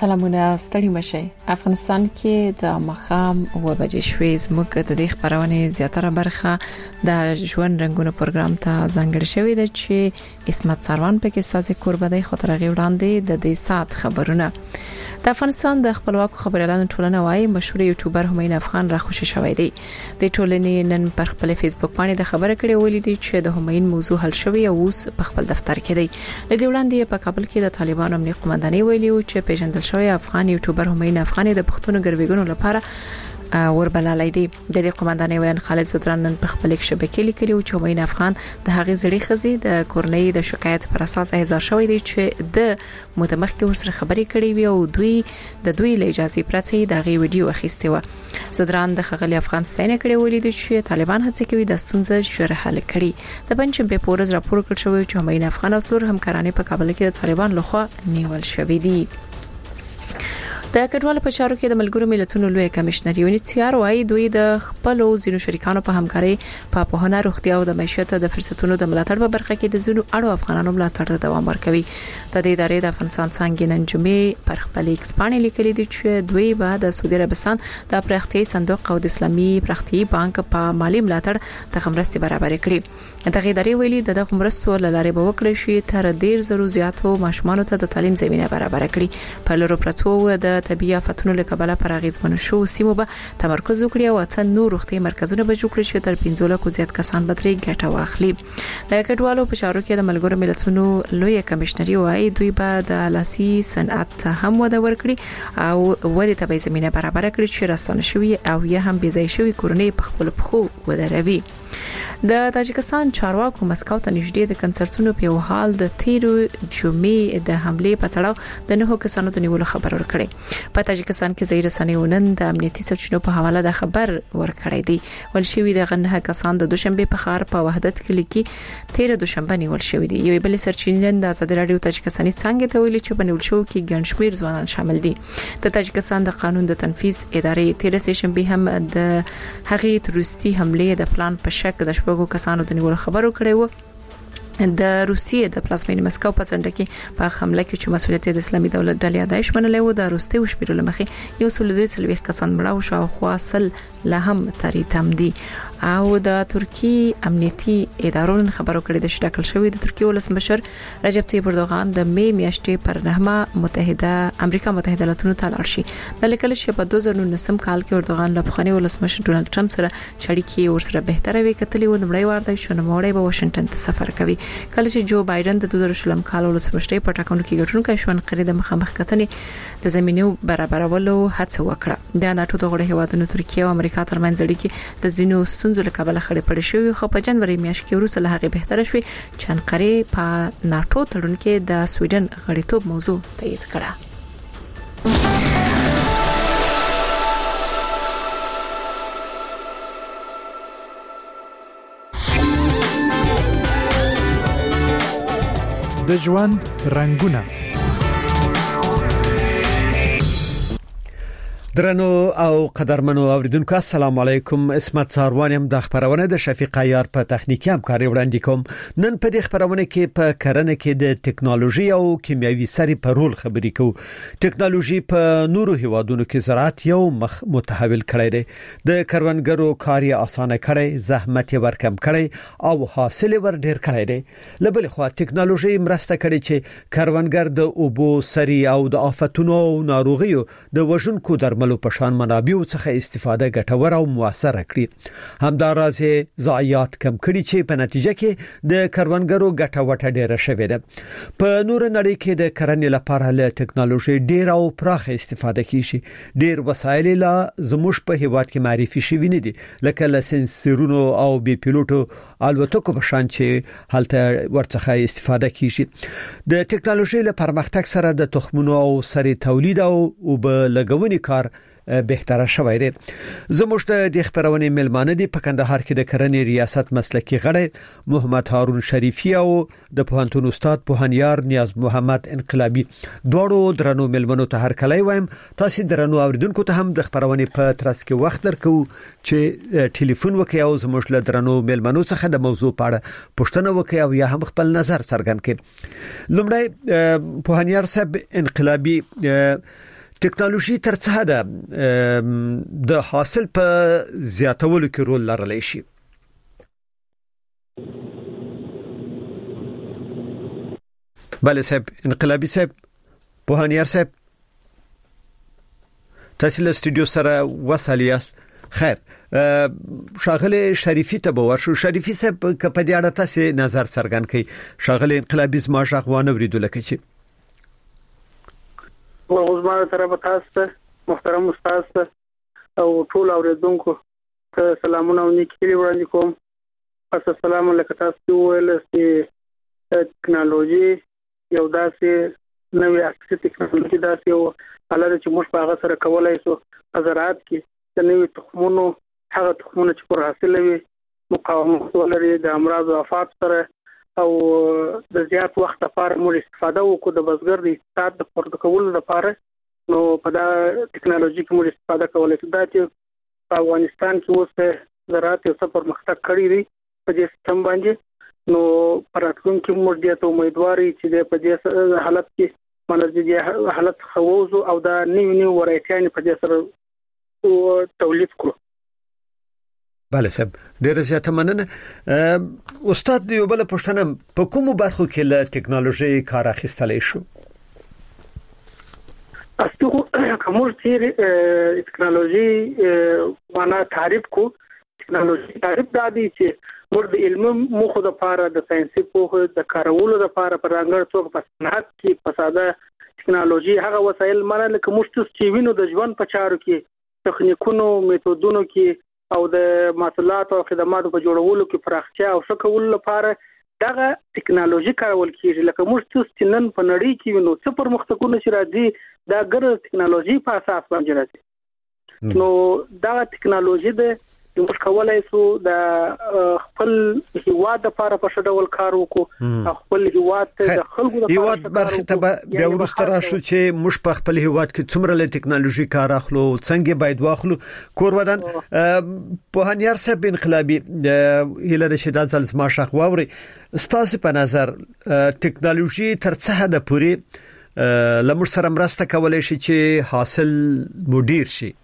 سلامونه ستړي مشه. افغانستان کې د مخام و بجې شوي زموږ د دې خبرونه زیاتره برخه د ژوند رنگونه پروګرام ته ځانګړی شوی دی چې اسمت سروان پکې سازي قرباني خاطر غي وړاندې د دې سات خبرونه. د افغانستان د خپلواکو خبريالانو ټولنه وايي مشهور یوټیوبر همین افغان را خوشی شوی دی. د ټولنې نن پر خپل فیسبوک باندې د خبره کړې ولې دي چې د همین موضوع حل شوی او اوس په خپل دفتر کې دی. د دې وړاندې په کابل کې د طالبانو امنیتي قومندانۍ ویلي چې پیژندل شوی افغان یوټیوبر همین افغان د پښتون ګرویګونو لپاره وربلالای دی. د دې قومندانۍ ویان خالد زدران نن پر خپل شبکې لیکلی او چې همین افغان د هغې زړې خزي د کورنۍ د شکایت پر اساس احضار شوی دی چې د متمخ کې ورسره خبرې کړې وي او دوی له اجازه پرته د غي ویډیو اخیسته و. زدران د خغلی افغان ستاینه کړې ولې د چې طالبان هڅه کوي د ستونزې شر حل کړي. د پنځم په پورز راپور کړ شوی چې همین افغان او څلور همکارانه په کابل کې د طالبان لخوا نیول شوی دي. د کډوالو په چارو کې د ملګرو ملتونو لوی کمشنر یونیسیار وايي دوی د خپل زینو شریکانو په همکاري په پوهنه روغتیا او د معیشت د فرصتونو د ملاتړ په برخه کې د زینو اړو افغانانو ملاتړ ته دوام ورکوي. د دې ادارې د افغانستان څنګه نن جمعې پر خپل ایکسپانې لیکلي دي چې دوی به د سعودي عربستان د پرختي صندوق او د اسلامي پرختي بانک په مالی ملاتړ ته مرستې برابر کړي. د ادارې ویلي د مرستو لارې به وکړي شي تر ډیر زرو زیاتو ماشومان ته د تعلیم زمينه برابر کړي. په لورو پرتو د طبيعي آفتونو له کبله پر اغیزمن شو سیمو به تمرکز وکړي او څن نور روغتي مرکزونه به جوړ کړي چې تر 15 لکو زیات کسان به درې ګټه واخلي. د کډوالو په چارو کې د ملګرو ملتونو لوی کمشنري وايي دوی به د لاسي صنعت هم وده ورکړي او ودی ته به زمينه برابر کړي چې راستانه شوی او یا هم بيځای شوی کورنۍ په خپل پخو ودروي. د تاجکستان چارواکو مسکو ته نږدې د کنسرتونو په حال د 13 جمعې د حمله په تړاو د 9 کسانو د نیولو خبر ورکړي. په تاجکستان کې ځای رسنیو نن د امنیتي سرچینو په حواله د خبر ورکړی دی. ولشي د غنه کسان د دوشنبه په خار په وحدت کې لیکي 13 دوشنبه نیول شوی دی. یو بل سرچینه د آزاد رادیو تاجکستاني څنګه ته ویلي چې په نیول شو کې ګڼ شمېر ځوانان شامل دي. د تاجکستان د قانون د تنفيذ ادارې 13 شنبه هم د هغې تروریستي حمله د پلان په شک د شپږو کسانو د نیولو خبرو کړی و. د روسیې د پلازمینې مسکو په څنډه کې په حمله کې چې مسؤلیت د اسلامي دولت ډلې داعش منلې و د روسي وشمیرل مخې یو سلودري کسان مړه او شاوخوا اصل له هم تری تم دي. او د ترکی امنیتي ادارو خبرو کړی د شټکل شوی د ترکیه ولسمشر رجب طیب اردوغان د می میاشتې پر 9 امریکا متحده ایالاتونو ته لاړ شي. د لیکل شي په 2019 کال کې اردوغان له بخښنې ولسمشر ډونالد ټرمپ سره چړیکي ورسره بهتره وی کتلی و نمړی ورده شونه موړی به واشنگټن ته سفر کوي. کله چې جو بایدن د 2020 کال ولسمشر په ټاکنو کې ګټونکو شون قری د مخامخ کتنې د زمينو برابرولو هڅه وکړه. د ناتو د غړي هوادونو ترکیه او امریکا ترمنځ اړیکې د زینو ستونزو له کبله خړې پړې شوې خو په جنوري میاشت کې وروسته له هغه بهتره شوې چې انقره په ناتو تړون کې د سویډن غړیتوب موضوع تایید کړه. د ژوند رنگونه. درنو او قدرمنو اوریدونکو السلام علیکم. اسمت سروان هم د خبرونه د شفیق عیار په تخنیکی همکاري وړاندې کوم. نن په دې خبرونه کې په کرنه کې د ټکنالوژي او کیمیاوي سري په رول خبرې کوو. ټکنالوژي په نورو هیوادونو کې زراعت یو مخ متحول کړی دی. د کروندګرو کار یې اسانه کړی، زحمت یې ورکم کړی او حاصل ور ډیر کړی دی. لبل خو ټکنالوژي مرسته کړي چې کروندګر د اوبو سري او د آفتونو او ناروغیو د وژونکو درملو په شان منابعو څخه استفاده ګټور او موثره کړي. همداراز ضایعات کم کړي چې په نتیجه کې د کروندګرو ګټه وټه ډیره شوې ده. په نور نړۍ کې د کرنې لپاره له ټکنالوژي ډیر او پراخ استفاده کیږي. ډیر وسایل لا زموږ په هیواد کې معرفي شوي نه دي لکه لسنسرونو او بي پیلوټو الوتکو په شان چې هلته ورڅخه استفاده کیږي. د ټکنالوژي له پرمختګ سره د تخمونو او سري تولید او لګونی کار بهتره شوی دی. زموږ د خبرونه ملمانه دي په کندهار کې د کرنې ریاست مسلکی غړی محمد هارون شریفی او د پوهنتون استاد پوهنیار نیاز محمد انقلابی. دوړو درنو ملمنو ته هر کله وایم تاسو درنو اوریدونکو ته هم د خبرونه په ترڅ کې وخت درکو چې ټلیفون وکړئ او زموږ له درنو ملمنو څخه د موضوع په اړه پوښتنه وکړئ او یا هم خپل نظر څرګند کړئ. لومړی پوهنیار صاحب انقلابی ټکنالوژي تر څه حد د حاصل په زیاتولو کې رول لرلی شي؟ بله صاحب، انقلابي صاحب، پوهانیار صاحب، تاسو له استودیو سره وصل یاست. خیر، شاغله شریفی ته به ورشو. شریفی صاحب که په دې اړه تاسو نظر څرګند کړئ. شاغله انقلابي زما شغوانه وریدو لکه چې وغوزمانه طرف تاسو محترم استاد او ټول اوریدونکو ته سلامونه او نیکی وړاندې کوم. السلام علیکم. تاسو ویل چې ټکنالوژي یو داسې نوې عصري ټکنالوژي داسې یو حالت چې موږ په هغه سره کولای شو زراعت کې د نوې تخمونو هغه تخمونه چې پر حاصل وي مقاومت ولري د امراض او آفات سره او د زیات وخت لپاره موږ استفاده وکړو د بزګر د اقتصاد د پورته کولو لپاره. نو په دا ټکنالوژي کې موږ استفاده کولای شو. دا چې په افغانستان کې اوس زراعت یو څه پرمختګ کړی دی په دې سیستم باندې. نو پراتونکو موږ دې ته امیدواري چې په دې حالت کې منځي حالت خووزو او دا نیو ورایټیان په دې سره تولید کړو. بله صاحب، ډېر زیاته مننه. استاد یو بل پوښتنه، په کومو برخو کې له ټکنالوژي کار اخیستلی شو؟ اصلي کومور چې ټکنالوژي معنا تعریف کو. ټکنالوژي تعریف دا دی چې موږ د علم مخه د لپاره د ساينسي پوهه د کارولو لپاره په رنګړ څوک په صنعت کې په ساده ټکنالوژي هغه وسایل مانه لکه موږ چې وینو د ژوند په چارو کې تخنیکونو میتودونو کې او د محصولات او خدماتو په جوړولو کې پراختیا او ښه کولو لپاره دغه ټکنالوژي کارول کیږي. لکه موږ چې نن په نړۍ کې وینو څه پرمختګونه چې راځي دا ګر ټکنالوژي په اساس باندې راځي. نو دا ټکنالوژي د موږ کولای شو د خپل هیواد لپاره په شډول کار وکړو. خپل هیواد ته د خلکو لپاره هیواد برخه ته بیا ورسته راشو چې موږ په خپل هیواد کې څومره له ټکنالوژي کار اخلو، څنګه باید واخلو. کور ودان پوهانیار صاحب انقلابي هله د شدت زلزمه شخواوري ستاسو په نظر ټکنالوژي تر څه حد پورې لمر سره مرسته کولای شي چې حاصل مدیر شي؟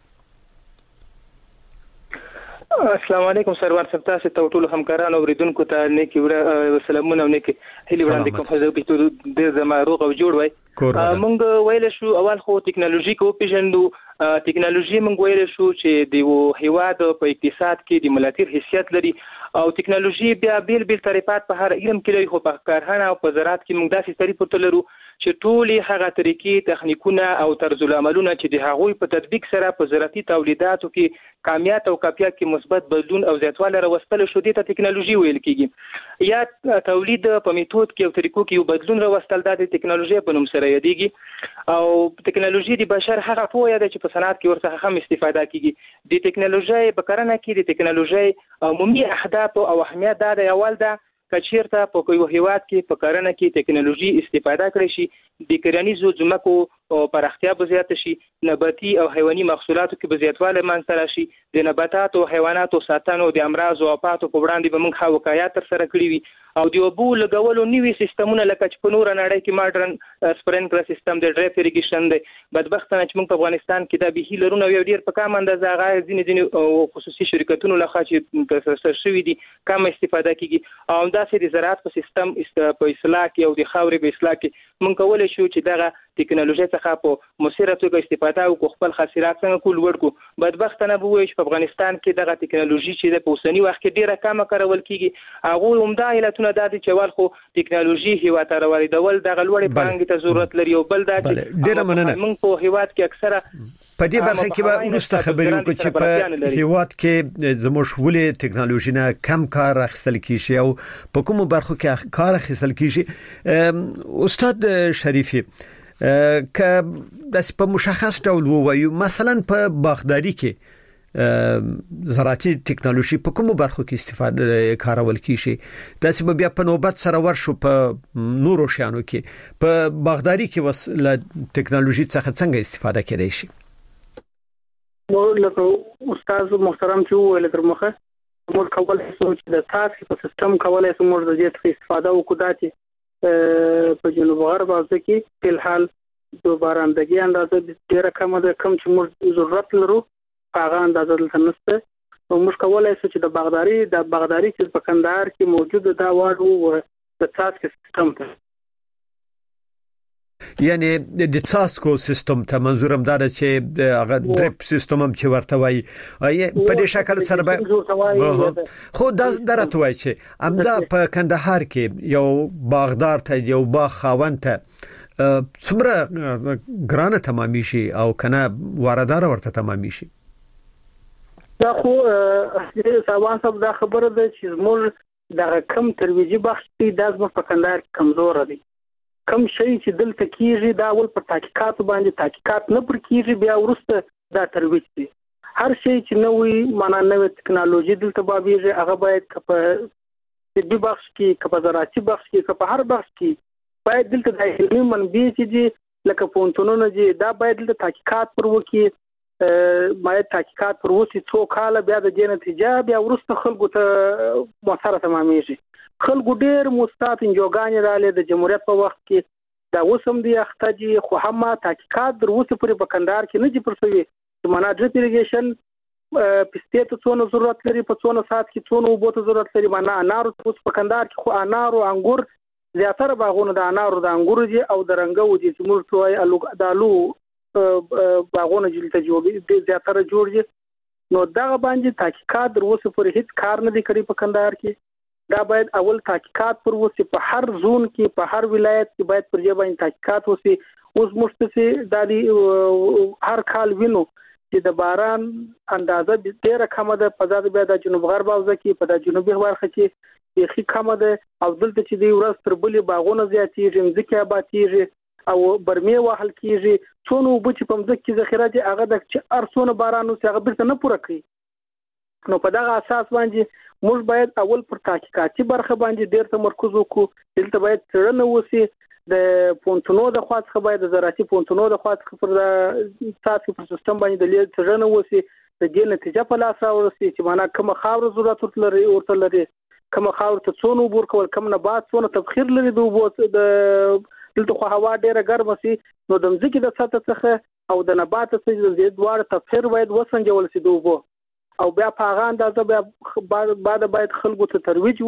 السلام علیکم سرور صاحب، تاسو ته ټول همکارانو اوریدونکو ته نیکی سلامونه او نیکی هیله وړاندې کوم. حضرت د زماروغ او جوړ وای. مونږ ویل شو اول خو ټکنالوژي کو پیژندو. ټکنالوژي مونږ ویل شو چې د هیواد په اقتصاد کې د ملاتیر حیثیت لري او ټکنالوژي بیا بیل طریقات په هر علم کې لري. خو په کارخانه او په زراعت کې موږ داسې طریقې لرو چې ټولې هغه طریقې تخنیکونه او طرز العملونه چې د هغوی په تطبیق سره په زراعتي تولیداتو کې کامیات او کیفیت کې مثبت بدلون او زیاتوالی راوستل شو، دې ته ټکنالوژي ویل کیږي. یا تولید په میتود کې او طریقو کې یو بدلون راوستل د ټکنالوژي په نوم سره یادېږي. او ټکنالوژي د بشر هغه پوهه ده چې په صنعت کې ورڅخه هم استفاده کیږي. د ټکنالوژي په کرنه کې د ټکنالوژي عمومي اهداف او اهمیت دا د اول ده کچیرته په کوم هیواد کې په کرنه کې ټکنالوژي استفاده کړي شي د کرنیزو ځمکو پراختیا به زیات شي، نباتي او حیواني محصولاتو کې به زیاتوالی منځته راشي، د نباتاتو او حیواناتو ساتنه او د امراض او آفاتو په وړاندې به موږ وقایات ترسره کړي وي او د اوبو لګولو نوي سیستمونه لکه چې په نوره نړۍ کې ماډرن سپرینکلر سیستم د ډریپ اریګیشن دی. بدبختانه چې موږ په افغانستان کې دا به لرونه یو ډیر په کم اندازه هغه ځینې خصوصي شرکتونو لخوا چې ترسره شوي دي کم استفاده کیږي. او داسې د زراعت په سیستم په اصلاح کې او د خاورې په اصلاح کې موږ کولی شو چې دغه ټکنالوژي څخه په مؤثره توګه استفاده وکړو، خپل خاصیات څنګه کول ورکو. بدبختانه به وایي چې په افغانستان کې دغه ټکنالوژي چې په اوسنی وخت کې ډیره کمه کارول کیږي. هغه عمده علتونه دا دي چې ول خو ټکنالوژي هیواد ته راوړل دغه لوړې پانګې ته ضرورت لري او بل دا چې ډیره مننه موږ په هیواد کې اکثره په دې برخه کې به ورسته خبرې وکړو چې په هیواد کې زموږ ولې ټکنالوژي نه کم کار اخیستل کیږي او په کومو برخو کې کار اخیستل کیږي. استاد شریفی که د په مشخص ډول ووایو مثلا په باغداري کې زراعتي ټکنالوژي په کومو برخو کې استفاده کارول کیږي؟ دا چې بیا په نوبت سره ورشو په نورو شیانو کې په باغداري کې له ټکنالوژي څخه څنګه استفاده کېدای شي؟ نو لکه استاد محترم چې وویل تر مخه موږ کولای شو چې د تاسو په سیستم کولای شو موږ د دې څخه استفاده وکړو چې په جنوب غرب افریقا کې په الحال د بارندګي اندازه ډیره کمه ده، کم چې موږ ضرورت لرو هغه اندازه دلته نشته. نو موږ کولای شو چې د باغداري چې په کندهار کې موجوده دا واړو د څاڅکي سیستم ته، یعنی د څاڅکو سیستم ته منظورم دا ده چې هغه ډریپ سیستم هم چې ورته وایي په دې شکل سره به خو دا درته وایي چې امدا په کندهار کې یو باغدار ته یو باغ خاوند ته څومره ګرانه تمامي شي او کنه واردار ورته تمامي شي. دا خو ساوان صاحب دا خبره ده چې موږ د کم ترویجي بخش کې د ازمه په کندهار کې کمزور دي. کم شي چې دلته کیږي دا ول پر تحقیقات باندې تحقیقات نه پر کیږي، بیا ورسته دا ترویج دي. هر شي چې نوې معنا نوې ټکنالوژي دلته بابیږي هغه باید په طبي بخش کې، په زراعتي بخش کې، په هر بخش کې باید دلته د علمي منابع چې لکه پونتونونه دي دا باید دلته تحقیقات پر وکړي، باید تحقیقات پر وسی څو کال بیا د دې نتیجه بیا ورسته خلکو ته مؤثره تمامېږي. خلکو ډېر مستعد انجوګانې رااله د جمهوریت په وخت کې دا وسم دی اختجی، خو هم تحقیقات در وسه پورې په کندهار کې نه دي پرسوي چې معنا ډریپ اریګیشن پسته ته څونه ضرورت لري، په څونه سات کې څونه وبو ته ضرورت لري. معنا انار اوس په کندهار کې خو انار او انګور زیاتره باغونه د انار او د انګور دي او د رنګو دي چې موږ توای د الو باغونه جلته جوړي زیاتره جوړ دي. نو دا باندې تحقیقات در وسه پورې هیڅ کار نه دی کړی په کندهار کې. دا باید اول تحقیقات پر وسی په هر زون کې، په هر ولایت کې باید پر ځای باندې تحقیقات وسی. اوس مشتسي د هر کال وینو چې د باران اندازه ډیره کمه ده، په ځای بیا د جنوب غرب اوزه کې، په د جنوبي برخه کې بیخي کمه ده او دلته چې دی ورځ تر بلې باغونه زیاتېږي، ځکه آبادېږي او برمې وهل کېږي. څونه وبو چې په ځکه کې ذخیره دي هغه د ارسونه باران او هغه بیرته نه پوره کوي. نو په دغه اساس باندې موږ باید اول پر تحقیقاتي برخه باندې ډیر تمرکز وکړو. دلته باید څرنه وسی د پونتونو د خاصه باید د زراعتي پونتونو د خاصه پر د ساتي پر سیستم باندې د لیږ څرنه وسی د دې نتیجه په لاس راوړي چې معنا کوم خاور ضرورت لري ورته لري، کوم خاور ته څونه وبور کول، کوم نبات څونه تبخیر لري د وبو د دلته خو هوا ډیره ګرمه سي. نو د مځکې د سطح څخه او د نبات څخه د دوړ تبخیر باید وسنجول سي د وبو او بیا په هغه اندازه بیا باید خلکو ته ترویج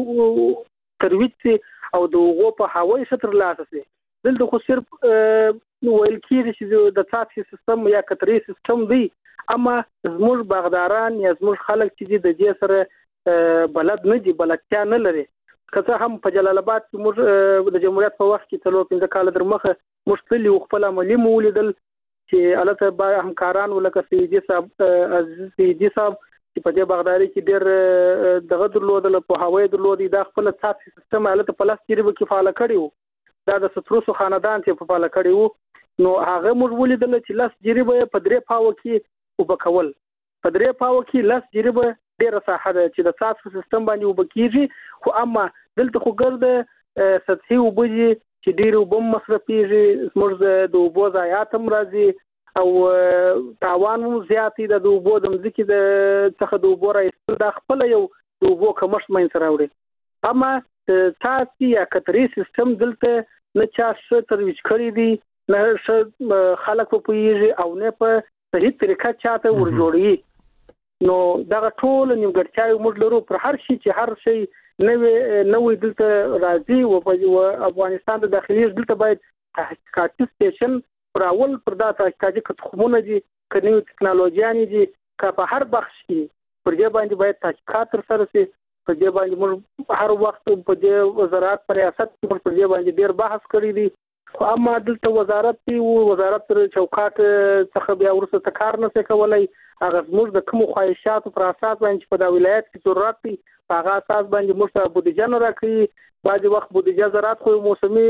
سي او د هغو په هوایي شطر لاسه سي. دلته خو صرف ویل کېږي چې د څاڅکي سیستم یا قطري سیستم دی، اما زموږ باغداران یا زموږ خلک چې د دې سره بلد نه دي، بلدتیا نه لري. که هم په جلال آباد کې موږ د جمهوریت په وخت کې 4-5 کال در مخه موږ تللی خپل عملي مولیدل چې البته با همکاران ولکه سیدی صاحب چې په دې باغداري کې ډېر دغه درلودل، په هوایي درلودي دا خپل څاڅکي سیستم البته په لاس کې به کفاله کړیو، دا د ستروسو خاندان ته په فعال کړیو. نو هغه موږ ولیدل چې لاس جریبه په 3 پاو کې وبکول، په 3 پاو کې لاس جریبه ډېر ساحه ده چې د څاڅکي سیستم باندې وبکیږي. خو اما دلته خو ګرځي سطحي وبږي چې ډېر وبم مصرفيږي، موږ د وبو ضایعات هم راځي او تاوان مو زیاتې د وبو د مځکې د څخه د وبو راځي د خپل یو د وبو کمښت مین سره وړي. اما تاسو یا کتري سیستم دلته نه چا څه ترویج کړی دی، نه خلک په پیږي او نه په صحیح طریقه چاته ورجوړي. نو دا ټول نیمګړتیاوې موږ لرو پر هر شي چې هر شي نوې دلته راځي او افغانستان د داخلي دلته باید تحقیقاتي سټیشن راول پر دا تحقیقاتي خدمتونه دي، کني ټکنالوژيانې دي، که په هر بخش کې پر دې باندې باید تحقیقات تر سره شي. په دې باندې موږ هر وخت په دې وزارت پر ریاست پر دې باندې ډیر بحث کړی دی. خو اما دلته وزارت دی او وزارت تر چوکاټ څخه بیا ورسره کار نه کولای. هغه موږ د کوم خواهشاتو پر اساس باندې په دا ولایت کې ضرورت دی په هغه اساس باندې موږ ته بودیجه نه راکړي. بعضی وخت بودیجه زراعت خو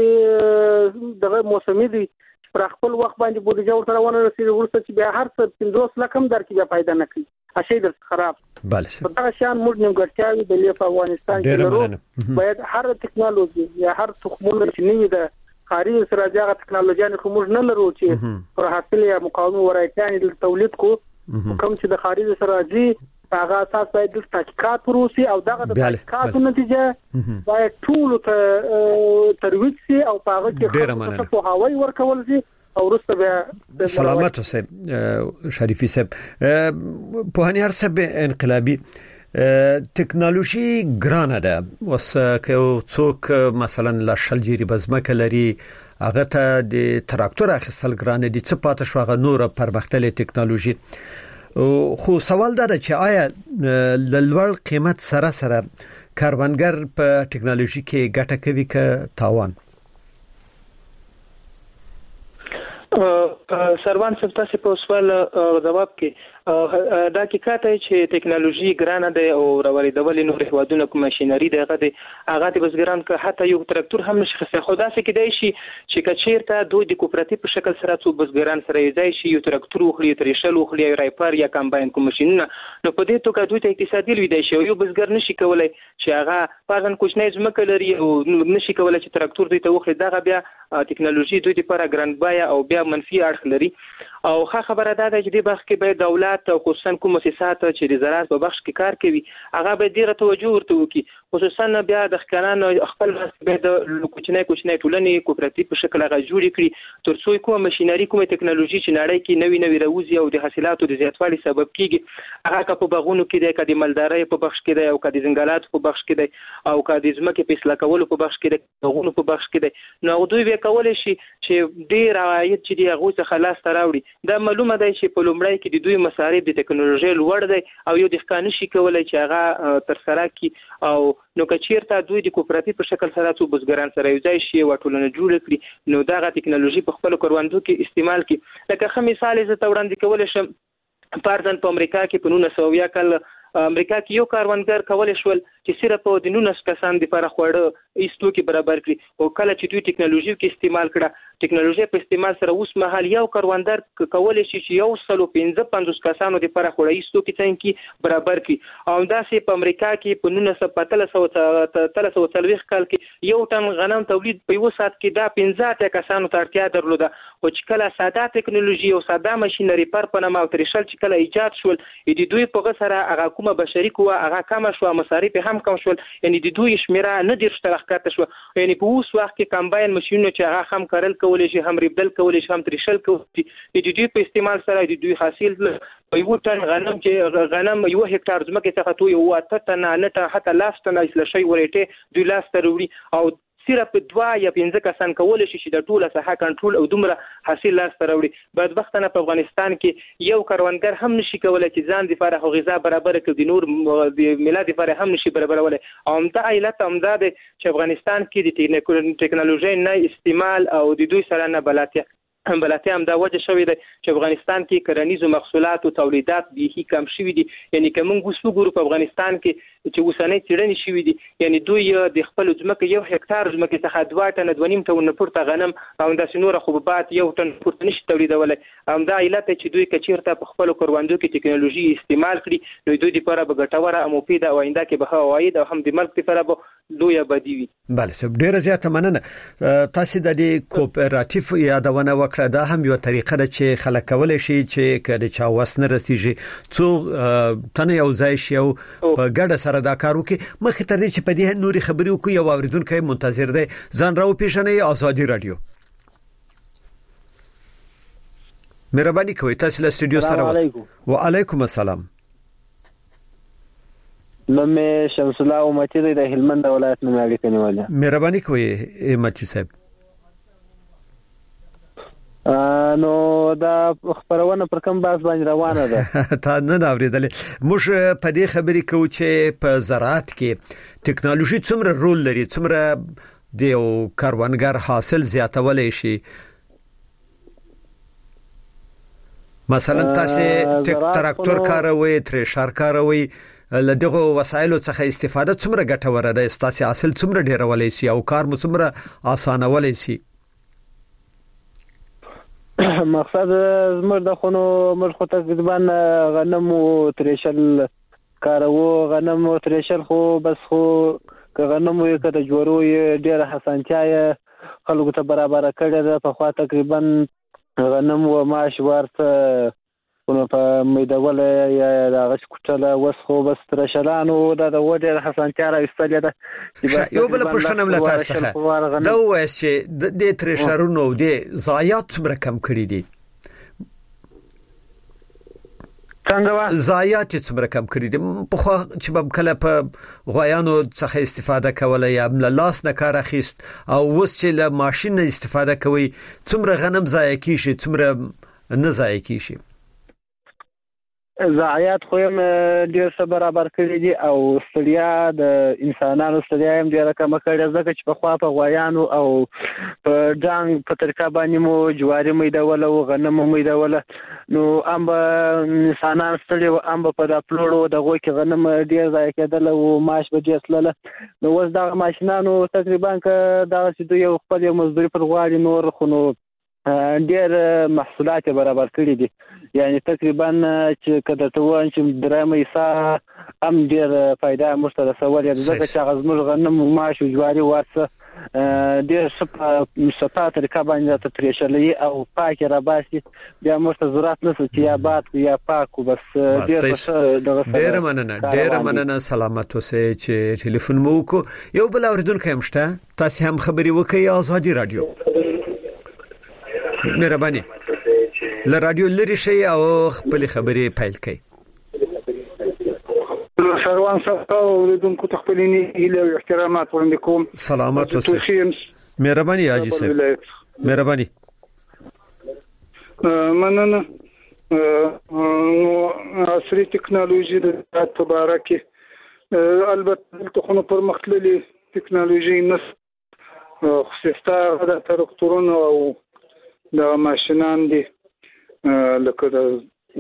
موسمي دی، پر خپل وخت باندې بودیجه ورته ونه رسیدي، ورسره چې بیا هر څه 50 لک هم درکې بیا فائدہ نه کوي، شي در خراب. بله سر دا شان موږ نیمګړتیاوې د لیف افغانستان کې لرو. باید هر ټکنالوژي یا هر تخمونه چې نوي د خارجي سره ځای ټکنالوژي خو موږ نه لرو چې پر حاصل یا مقاومه ورایتان د تولید کو کوم چې د خارجي سره راځي هغه اساس باید د تحقیقات پروسي او دغه د تحقیقاتو نتیجه باید ټول ته ترویج شي او هغه کې خلکو ته هوایي ورکول شي او وروسته بیا سلامت اوسه شریفي صاحب. په هنیار صاحب انقلابي ټکنالوژي ګرانه ده. اوس که څوک مثلا لاشل جيري بزمکه لري هغه ته د تراکتور اخیستل ګرانه دي، څه پاتې شو هغه نور پرمختللې ټکنالوژي. خو سوال دا ده چې آیا د لوړ قیمت سره سره کاروانګر په ټکنالوژي کې ګټه کوي که تاوان؟ سروان صاحب تاسو په سوال جواب کې دا حقیقت دی چې ټکنالوژي ګرانه ده او راوړېدل نور هوادونه کوم ماشينري دغه دي هغه د بزګران که حتی یو تراکتور هم نشي خسته. خو دا څه کې دی چې کچیرته دوی د کوپراتیو په شکل سره څو بزګران سره یې شي یو تراکتور وخلي تریشل وخلي رایپر یا کمباین کوم ماشينونه، نو په دې توګه دوی ته اقتصادي لوي دی شي. یو بزګر نشي کولای چې هغه پازن کوچنی ځمکه لري او نشي کولای چې تراکتور دوی ته وخلي، دغه بیا ټکنالوژي دوی لپاره ګران بیا او بیا منفي اړخ لري. او خبره ده چې د بخښ کې به دولت او خصوصا کوم مؤسسات چې د زراعت په بخش کې کار کوي هغه به ډیره توجه ورته وکړي، خصوصا بیا د ښکارانو خپل به د کوچنی ټولنې کوپراتیو په شکل هغه جوړ کړي ترڅو کوم ماشينري کوم ټکنالوژي چې نړۍ کې نوي راوځي او د حاصلاتو د زیاتوالي سبب کیږي هغه په باغونو کې د کډي مالدارۍ په بخش کې دی او کډي ځنګلات په بخش کې دی او کډي ځمکې په اصلاح کولو په بخش کې دی، باغونو په بخش کې دی. نو دوی به کولای شي چې ډیر عاید چې دی هغه څخه لاس تراوړي. دا معلومه ده چې په لومړی کې د دوی مصارف د ټکنالوژي لوړ دی او یو د ښکانه شي کولای چې هغه تر سره کی او نو کچیرته دوی د کوپراتیو په شکل سره څو بزګران سره یو ځای شي او ټولنه جوړ کړي نو دا غا ټکنالوژي په خپل کاروانونو کې استعمال کړي. لکه خو مثال زه ته وړاندې کولای شم پاردن په امریکا کې په 1900 کال امریکا کې یو کاروانګر کولای شول چې صرف په 19 کسان د لپاره خوړه ایستو کې برابر کړي او کله چې دوی ټکنالوژي کې استعمال کړه ټکنالوژي په استعمال سره اوس مهال یو کاروانګر کولای شي چې یو 155 کسانو د لپاره خوړه ایستو کې څنګه برابر کړي. او دا سه په امریکا کې په 1940 کال کې یو ټن غنم تولید په یو ساعت کې دا 15 کسانو ته اړتیا درلوده. او چې کله ساده ټکنالوژي او ساده ماشينري پر پنامه او ترشل چې کله ایجاد شول د دوی په غسره هغه کومه بشري قوه هغه کم شو، مصارف هم کم شول، یعنی د دوی شمیره نه ډیر شترخته شو. یعنی په اوس وخت کې کمباین ماشينونه چې هغه هم کارل کولای شي هم ریبدل کولای شي هم ترشل کولای شي د دوی په استعمال سره د دوی حاصل په یو ټن غنم چې غنم یو هکټار ځمکه څخه تو یو 8 ټن نه ته حتی لاس ټن اصل شي ورېټه دوی لاس تروړي او صرف 2 یا 15 کسان کولای شي چې د ټوله ساحه کنټرول او دومره حاصل لاس تروړي. بدبختانه په افغانستان کې یو کاروانګر هم نشي کولای چې ځان د لپاره غذا برابر کړي، د نور د ملت لپاره هم نشي برابرولای. او دا علت همدا ده چې افغانستان کې د ټکنالوژي نه استعمال او د دوی سره نه بلاتیا هم دا وجه شوې ده چې افغانستان کې کرنیزو محصولات او تولیدات به کم شوي دي. یعنی کوم غوښتو ګورو په افغانستان کې چې وسنۍ تیرنې شوي دي، یعنی دوی د خپل ځمکه یو هکټار ځمکه څخه 2 ټن 2.5 ټن پورته غنم او د سينور حبوبات یو ټن پورته نشي تولیدولای. دا علت چې دوی کچیرته په خپل کاروانونو کې ټکنالوژي استعمال کړي نو دوی لپاره به ګټوره او مفیده او آینده کې به عواید او هم د ملک لپاره به لوی بدی وي. بله سب ډیره زیاته مننه. تاسو د کوپراتیو یادونه وکړه، دا هم یو طریقه ده چې خلک کولای شي چې کله چا وسنه رسیږي څو تنه یو ځای شي او په ګډه سره دا کار وکړي. مخکې تر دې چې په دې نوري خبرې وکړو یو اوریدونکو منتظر دی، ځان راو پیښنې ازادي رادیو. مهرباني کوئ تاسو له سټوډیو سره. وعلیکم السلام. مې شمس الله امتی د هلمند ولایت نه اړیکه نیولې. مهرباني کوئ امتی صاحب. نو دا خبرونه پر کوم باز باندې روانه ده؟ تا نه دا اوریدلې. موږ په دې خبرې کوو چې په زراعت کې ټکنالوژي څومره رول لري، څومره د کاروانګر حاصل زیاتولای شي. مثلا تاسو تراکتور کاروي، تریشر کاروي، لدغه وسایلو څخه استفاده څومره ګټوره ده؟ تاسو حاصل څومره ډیرولای شي او کار مو څومره اسانولای شي؟ مقصد زموږ د خونو مرخه تقریبا غنم او تریشل کارو، غنم او تریشل خو بس خو غنم یو کده جوړو ډیره حسانتیا خلکو ته برابر کړی ده. په خوا تقریبا غنم او ماش ورته نو په میدول یا دغه کوټله وسخو بس ترشلانو د وډه حسنتیا را استل ده یو بل پښتنه ملت څخه دا وایي چې د ترشرونو د ضایعات څومره کم کړی دي څنګه ضایعات څومره کم کړی دي په خو چې به کله په غویانو څخه استفاده کوله یا لاس نه کار اخیست او وس چې له ماشين استفاده کوي څومره غنم ضایع کیږي څومره نه ضایع کیږي ضایعات خو هم ډیر څه برابر کړی دي او ستړیا د انسانانو ستړیا هم ډیره کم کړې ځکه چې په خوا په غویانو او په ډنګ په طریقه باندې مو جواری میدول او غنم میدول نو ام انسانان ستړي او ام په د پلوړو د غوي کې غنم ډیر ځای کېدل او ماش به ډیر تلله نو وس دا ماشينانو تقریبا دا چې یو خپل مزدوري پر غواړي نور خو نو ډیر محصولات برابر کړی دي یعنی تقریبا چې کده ته وان چې درامه حصہ ام ډیر فائدہ مشترک سوال ځکه چې غزمل غنم ماش او جواری ورڅ ډیر صفه طریقه باندې ته ترشلې او پاک را باسي بیا مشته ضرورت نشته چې یا باد یا پاک بس ډیر مننه سلامت اوسه چې ټلیفون مو کو یو بل اوریدونکو هم شته تاسو هم خبري وکي ازادي رادیو مهرباني ل رادیو لری شي او خپل خبرې پیل کړئ شروان صاحب اوریدونکو ته خپلینی له احترامات وړاندې کوم سلامات اوسئ مهرباني حاجی صاحب مهرباني مننه عصري ټکنالوژي د تبارکه البته خو پر مختللي ټکنالوژي نس خصوصا د تراکتورونو او د ماشينان دي لکه د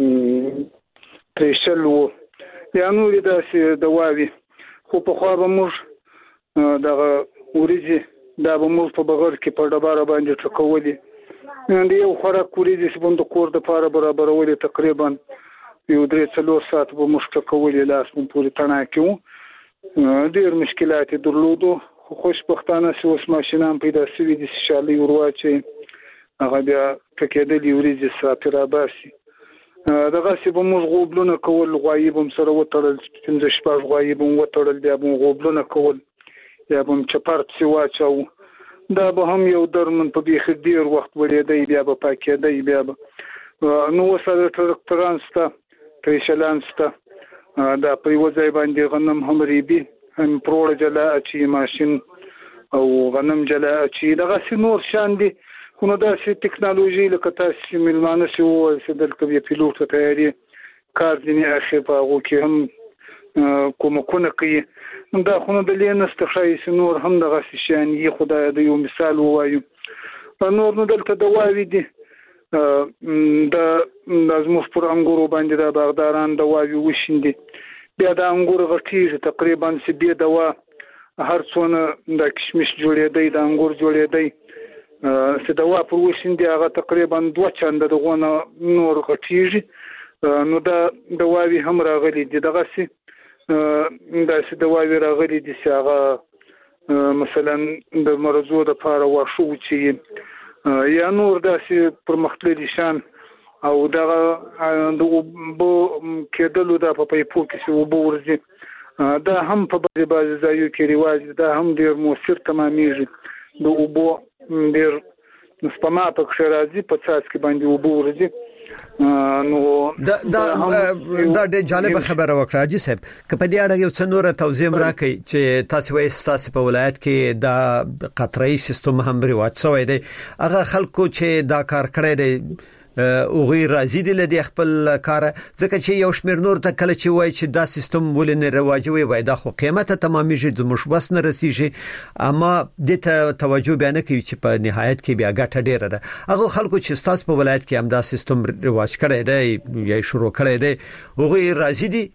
تریشل وو یا نور د دواوی خو په خو به موږ د وريجي دا به موږ په بغیر کې په ډبره باندې ټکولې نو یو خوراک وريجي سبوند کور د لپاره برابرولې تقریبا یو 3-4 ساعت به موږ ټکولې لاس مون پورې تنه کېو ډیر مشکلات درلودو خو خوشبختانه اوس ماشينان پیدا شوي دي شالي ورواچي هغه بیا کېدلې وريجي ساتره باسي دغه سی به موږ غوبلونه کول غایب هم سره وتړل 15 غایب هم وتړل بیا به غوبلونه کول یا به چپارت سی واچو دا به هم یو درمن په بیخ ډیر وخت ولېدای بیا به پاکېدای بیا به نو وسره ترانستا تریشلانستا دا په وځای باندې غنم هم ریبي هم پروړ جلا اچي ماشين او غنم جلا اچي دغه سی نور شان دي خو دا سي ټکنالوژي لکه تاسو ملمانه شو چې دلته یو پیلوټ تیاری کار دي نه اخی په هغه کې هم کومه کوي دا خو د لینست خایس نور هم دغه شان یي خدای د یو مثال وایو نور نو دلته دواوی دي د لازم پر انګورو باندې د باغداران دواوی وشیندي بیا د انګور غټیږي تقریبا سی بیا دوا هر څونه د کشمش جوړېدای د انګور جوړېدای سدوا پر وشیندي هغه تقریبا 2 چنده دغه نور غټیږي نو دا دواوی هم راغلي دي دغه سي دا سي دواوی راغلي دي چې هغه مثلا د مرزو د لپاره واشو چې یا نور دا سي پر مختلفي شان او دغه د بو کېدلو د په پیپو کې سو بورځي دا هم په بعض ځایو کې رواج دا هم ډیر موثر تمامېږي د اوبو ډیر سپما په خرازي په څاڅ کې باندې وبورځي نو دا ډېر جالب خبره وکړه حاجی صاحب که په دې اړه یو څه نور توضیح راکړئ چې تاسو وایي تاسو په ولایت کې دا قطري سیستم هم رواج شوی دی هغه خلکو چې دا کار کړی دی او غیر راضي دي له خپل کار ځکه چې یو شمیر نور ته کله چې وای چې دا سیستم ولنه رواجوي وای دا خو قیمته تمامېږي د مشبس نه رسیږي اما د ته توجه بیان کوي چې په نهایت کې بیا ګټه ډیره ده هغه خلکو چې تاسو په ولایت کې هم دا سیستم رواج کړی دی یا شروع کړی دی او غیر راضي دي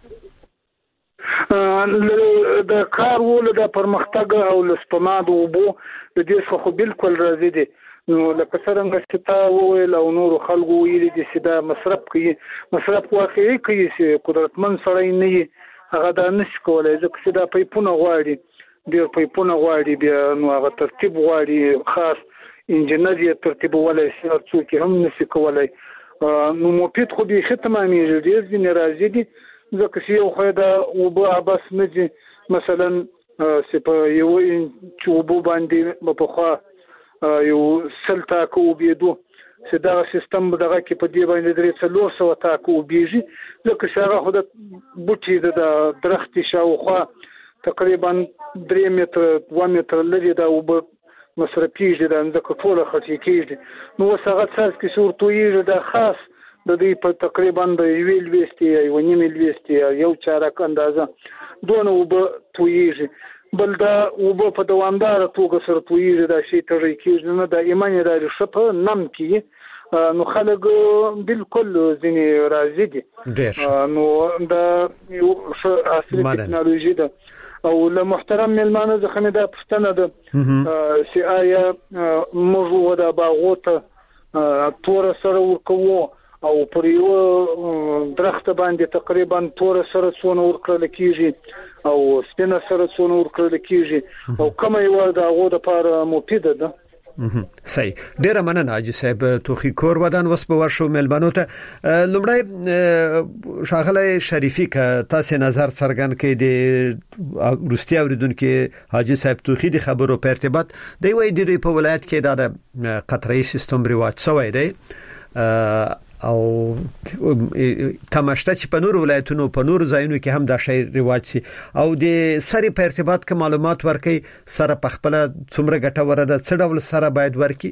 د کار ول د پرمختګ او لسپما د وبو د دې خو بالکل راضي دي نو لکه څنګه چې تا وویل او نور خلکو ویل دي چې دا مصرف واقعي کوي چې قدرتمن سړی نه وي هغه دا نشي کولای ځکه دا پیپونه غواړي ډیر پیپونه غواړي بیا نو هغه ترتیب غواړي خاص انجنیر یې ترتیب ولای شي څوک هم نشي کولای نو مفید خو به ختمامېږي ډېر ځینې راځي دي ځکه چې یو خو دا اوبه عباس نه دي مثلا چې په یو چې اوبه باندې په خوا یو سل تاکه اوبېدو چې دا سیستم دغه کې په دې باندې 300 تاکه اوبېږي ځکه چې هغه خو د بوټي د درختې شاوخوا تقریبا 3 متر 2 متر لري دا اوبه مصرفيږي د ځکه ټوله خطي کېږي نو وسغه څاس کې صورتوي د خاص د دې په تقریبا د ویل وستي یو نیمه وستي یو چارک اندازه دونه وب تویږي بل دا وب په دوامدار توګه سره تویږي دا شی ترې کېږي نه د ایمان د شپه نم کې نو خلک بالکل ځینې راځي دي نو دا یو اصلي ټکنالوژي ده او له محترم ملمانه ځخه مې دا پښتنه ده چې آیا موږ ودا باغوته تور سره ورکوو او پر یو درخت باندې تقریبا تور سره څونه ورکړل کیږي او سپینه سره څونه ورکړل کیږي او کومه یو دا غو د لپاره مفیده ده صحیح ډیره مننه حاجی صاحب توخی کور ودان وس په ورشو ملمنو ته لمړی شاغله شریفی کا تاسو نظر څرګند کړي د روسیا اوریدونکو حاجی صاحب توخی د خبرو په ارتباط دی وای د په ولایت کې د قطري سیستم رواج شوی دی او تماشته چې په نور ولایتونو په نور ځایونو کې هم دا شی رواج سي او د سری په ارتباط کې معلومات ورکړي سره په خپل څومره ګټوره ده څه ډول سره باید ورکړي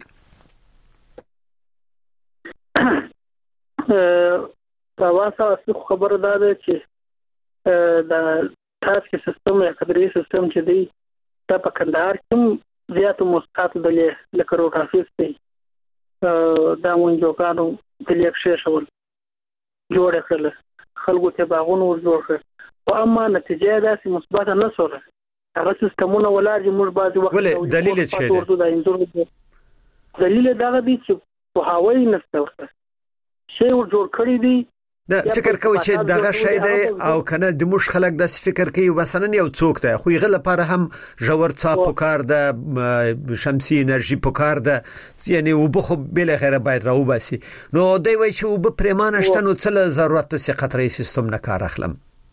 تاسو خبره ده چې دا تاسو سیستم یا قدرې سیستم چې دی دا په کندهار کې زیاتو مستقات دلې لکه روټافیس دی دا مونږ د لیکشې شول جوړ کړل خلکو ته باغونه جوړ کړ او اما نتیجه دا چې مثبت نه شوه هغه سیستمونه ولر چې موږ بعضي وخت دلیل څه دی دلیل دا دی چې په هوایي نشته شی جوړ کړی دی دا فکر کوي چې دغه شی دی او کنه د مش خلک د فکر کوي مثلا یو څوک دی خو یغه لپاره هم جوړ څا پکار ده شمسي انرژي پکار ده یعنی وبخو بل غیره باید راو باسي نو دی وای چې وب پرمانه شته نو څه ضرورت څه قطري سیستم نه کار اخلم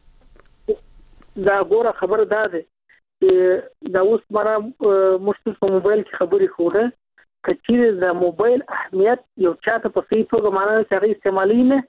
دا ګوره خبر ده چې دا اوس مره مشکل په موبایل کې خبرې خوده کچې د موبایل اهمیت یو چاته په صحیح توګه معنی سره استعمالي نه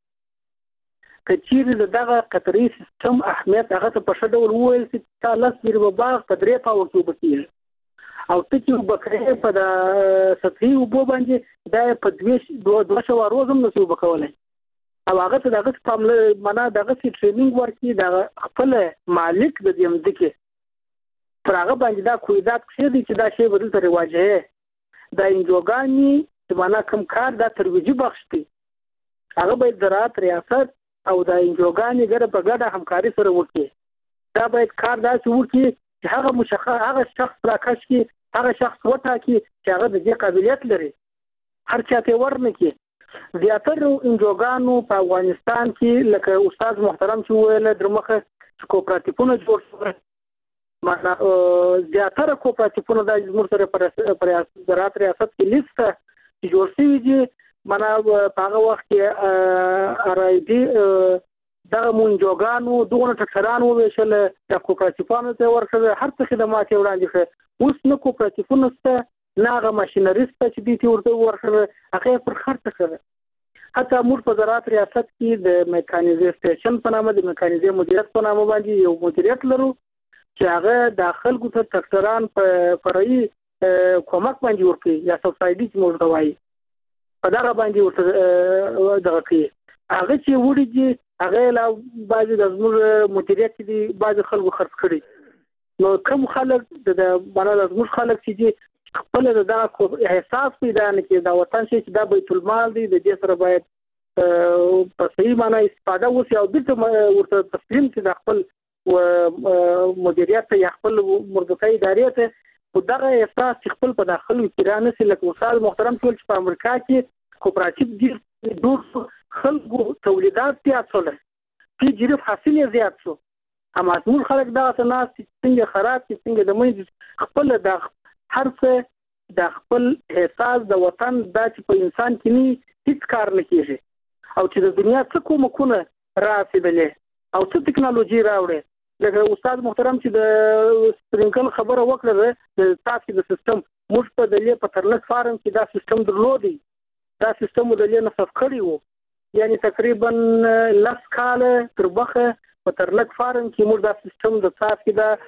کچې دغه قطري سیستم اهمیت هغه ته په شډول وویل چې تاسو لري باغ په درې پاو کې وبکیږي او ته چې وبکرې په د سطحي وبو باندې دا په 200 روزم نسو وبکولای او هغه ته دغه پامل معنا دغه ټریننګ ورکي د خپل مالک د دې مدکه پر هغه باندې دا کویدات کړی دي چې دا شی بدل ته رواجه دا انجوګانی چې معنا کم کار دا ترویجي بخشتي هغه باید زراعت ریاست او دا انجوګانی ګره په ګډه همکاري سره وکړي دا باید کار داسې وکړي چې هغه مشخص هغه شخص راکش کی هغه شخص وټاکي چې هغه د دې قابلیت لري هر چاته ورنکي زیاتره انجوګانو په افغانستان کې لکه استاد محترم چې ویل درمخه کوپراتیفونه جوړ شول معنا زیاتره کوپراتیفونه د زموږ سره پر زراعت ریاست کې لیست جوړ شوی دي معنا په هغه وخت کې ارایدي دغه مونږګانو دغه ټکسران وویشل د کوپراتیفونو ته ورکړل هر څه خدمات وړاندې کړ اوس نو کوپراتیفونو ته ناغه ماشينریست چې دي ورته ورکړل هغه پر خرڅ کړ حتی موږ په زراعت ریاست کې د میکانیزیشن په نامه د میکانیزي مدیریت په نامه باندې یو مدیریت لرو چې هغه داخل ګوت ټکسران په فرعي کومک باندې ورکړي یا سبسایډي چې موږ وایي په دا باندې ورته دغه کې هغه چې وړي دي هغه لا بعضي د زموږ مدیریت دي بعضي خلکو خرڅ کړي نو کوم خلک د معنا د زموږ خلک چې خپل د احساس پیدا نه کړي دا وطن چې دا بیت المال دی د دې سره باید په صحیح معنا استفاده وشي او د ورته تسلیم چې د خپل مدیریت یا خپل مربوطه ادارې ته په دغه احساس چې خپل په داخلو کې رانه سي لکه استاد محترم ټول چې په امریکا کې کوپراتیف دي ډور خلکو تولیدات زیات شول چې جریف حاصل زیات شو اما ټول خلک دغه تناس څنګه خراب څنګه د مې خپل د هر څه د خپل احساس د وطن د چې په انسان کې نه هیڅ کار نه کیږي او چې د دنیا څه کومه راسیدلې او څه ټکنالوژي راوړې. لکه استاد محترم چې د سپرینکل خبره وکړه د تاسو د سیستم موږ په دلې په ترلک فارم کې دا سیستم درلودي. دا سیستم د دلې نصف کړی وو، یعنی تقریبا 10 کال تر بخه په ترلک فارم کې موږ دا سیستم د تاسو د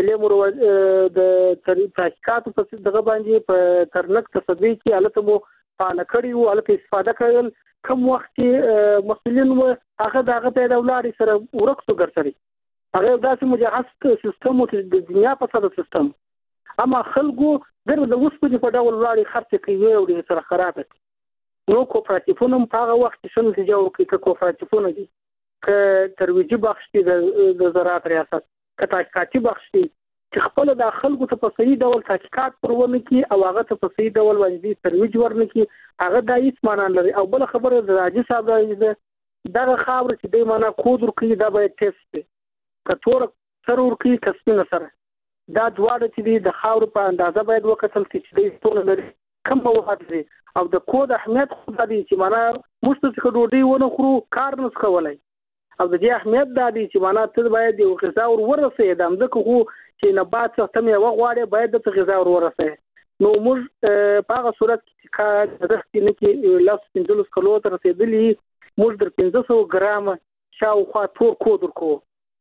دلې د تحقیقاتو په دغه باندې په ترلک تصدیق کې الته مو فعال کړی وو، الته استفاده کړل. کوم وخت مسؤلین و هغه دغه په دولاري سره ورکسو ګرځري هغه داسې مجهز سیستم د دنیا په ساده سیستم، اما خلکو د وسپنې په ډول وړاندې خرڅ کوي او د سره خراب دي. نو کوپراتیفونه په هغه وخت کې څنګه جوړ کړي کوپراتیفونه دي ک ترویجي بخش دي د زراعت ریاست ک تحقیقاتي بخش دي چې خپل د خلکو ته په صحیح ډول تحقیقات پرونه کی او هغه ته په صحیح ډول باندې ترویج ورنه کی هغه د هیڅ معنا لري. او بل خبره د راځي صاحب راځي دغه خبره چې د معنا کود ورکړي دا باید ټیسټ شي کتور سره ورکړي کسبینه سره دا دواړه چې د خاور په اندازه باید وکتل چې د ټول لري کم مواد لري او د کود اهمیت خو د دې چې معنا مستقیمه ډوډۍ ونه خورو کار نه کولای او د دې اهمیت د دې چې معنا ته باید یو غذا ورسې د امزکه خو چې نبات څخه مې وغواړي باید د غذا ورسې. نو موږ په هغه صورت کې کار درته نه کې لاس 15 کیلو تر رسیدلی موږ در 1500 ګرام شاوخوا تور کود ورکو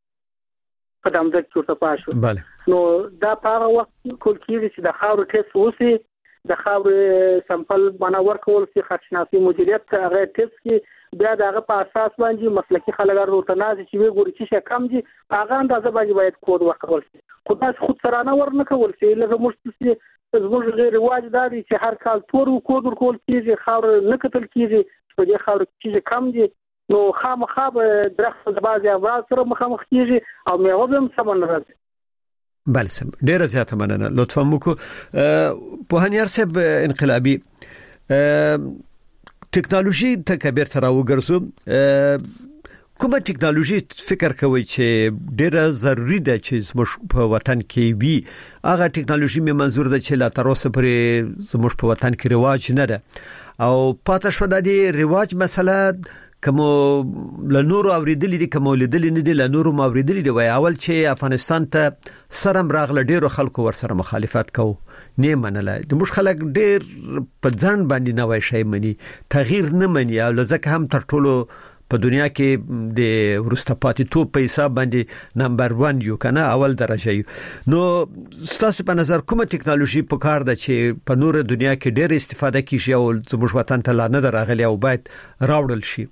په دامدک چورته پاشو. نو دا په هغه وخت کول کېږي چې د خاور ټیسټ وسی د خاور سمپل معنا ورکول چې خدشناسي مدیریت هغه ټیسټ کې بیا دغه په اساس باندې مسلکي خلګار ورته ناز چې وی ګوري چې کم دي هغه اندازه باید کود ورکول شي. خو خود سرانه ورنه کول شي لکه موږ زموږ غیر رواج داري چې هر کال تور کود ورکول کیږي خاور نه کتل کیږي په دې خاور کې کم دي نو خامخا درخت د بازي اواز سره مخامخ کیږي او میوه هم سمون راځي. بله سم ډیره زیاته مننه. لطفا موکو پوهانیار صاحب انقلابی ټکنالوژي ته کبیر تر وګرځو کومه ټکنالوژي فکر کوي چې ډیره ضروری ده چې زموږ په وطن کې وي هغه ټکنالوژي مې منظور ده چې لا تر اوسه پرې زموږ په وطن کې رواج نه ده او پاتې شو د دې رواج مسله کوم له نورو اوریدلې دي کوم لیدلې نه دي له نورو اوریدلې دي وای اول چې افغانستان ته سرم راغله ډیرو خلکو ورسره مخالفت کو نه منله د موږ خلک ډیر په ځان باندې نوې شي مني تغییر نه مني او لکه هم تر ټولو په دنیا کې د ورسته پاتې تو په حساب باندې نمبر 1 یو کنه اول درجه یو. نو ستاسو په نظر کومه ټکنالوژي په کار ده چې په نور دنیا کې ډیر استفاده کیږي او زموږ وطن ته لا نه درغلي او باید راوړل شي؟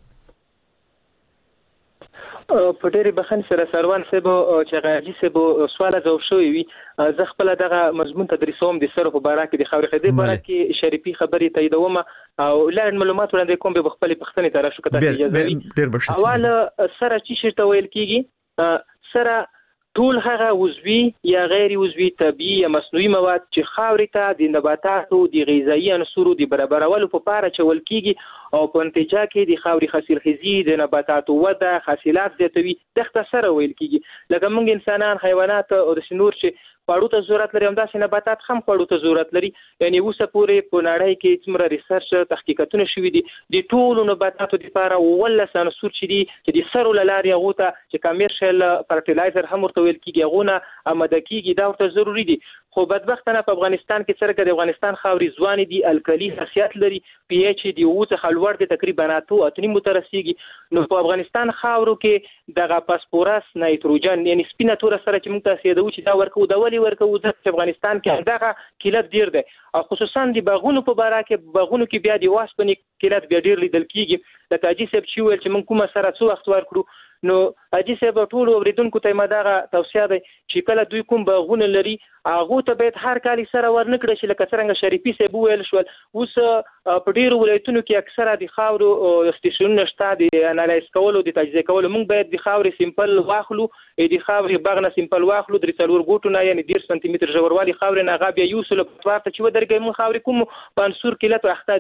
په ډېرې بخښنې سره سروان صاحب چې غاجي صاحب سوال ځواب شوی وي زه خپل دغه مضمون تدریسوم د سره په باره کې د خاورې خدای باره کې شریفي خبرې تاییدوم او لاندې معلومات وړاندې کوم به خپل پښتنې ته راشو کته اجازه وي. اول سره چې شرط ویل کیږي سره ټول هغه عضوي یا غیر عضوي طبيعي یا مصنوعي مواد چې خاورې ته د نباتاتو د غذایی عناصرو د برابرولو په پاره چول کیږي او په نتیجه کې د خاورې حاصلخیزي د نباتاتو وده حاصلات زیاتوي دغه سره ویل کیږي. لکه موږ انسانان حیوانات او د نور چې پاړو ته ضرورت لري هم داسې نباتات هم پاړو ته ضرورت لري. یعنی اوسه پورې په نړۍ کې څومره ریسرچ تحقیقاتونه شوي دي د ټولو نباتاتو لپاره ولس عناصر چې د سرو لاري غوته چې کمرشل فرټیلایزر هم ورته ویل کیږي غونه آماده کیږي دا ورته ضروری دي. خو بدبختانه په افغانستان کې څرګه د افغانستان خاورې ځواني دي الکلی خاصیت لري پی ایچ دی او څخه لوړ دي تقریبا 8.5 مترسيږي. نو په افغانستان خاورو کې دغه فاسفورس نایتروجن یعنی سپینه تور سره چې موږ تاسو یادو چې دا ورکو د ولی ورکو د افغانستان کې دغه کیلت ډیر دی او خصوصا د باغونو په باره کې باغونو کې بیا د واسپنې کیلت بیا ډیر لیدل کیږي. لکه اجي صاحب چې ویل چې موږ کومه سره څو وخت ورکړو نو اجي صاحب ټول اوریدونکو ته مداغه توصیه ده چې کله دوی کوم باغونه لري هغه ته باید هر کال سره ورنکړي چې لکه څنګه شریفي صاحب ویل شو اوس په ډیرو ولایتونو کې اکثره د خاورو سټیشنونه شته د انالایز کولو د تجزیه کولو موږ باید د خاورې سیمپل واخلو د خاورې باغ نه سیمپل واخلو د 3 ګوټونه یعنی 10 سانتي متر ژوروالي خاورې نه غا بیا یو سل په ورته چې ودرګي موږ خاورې کوم په انصور کیلت اختاري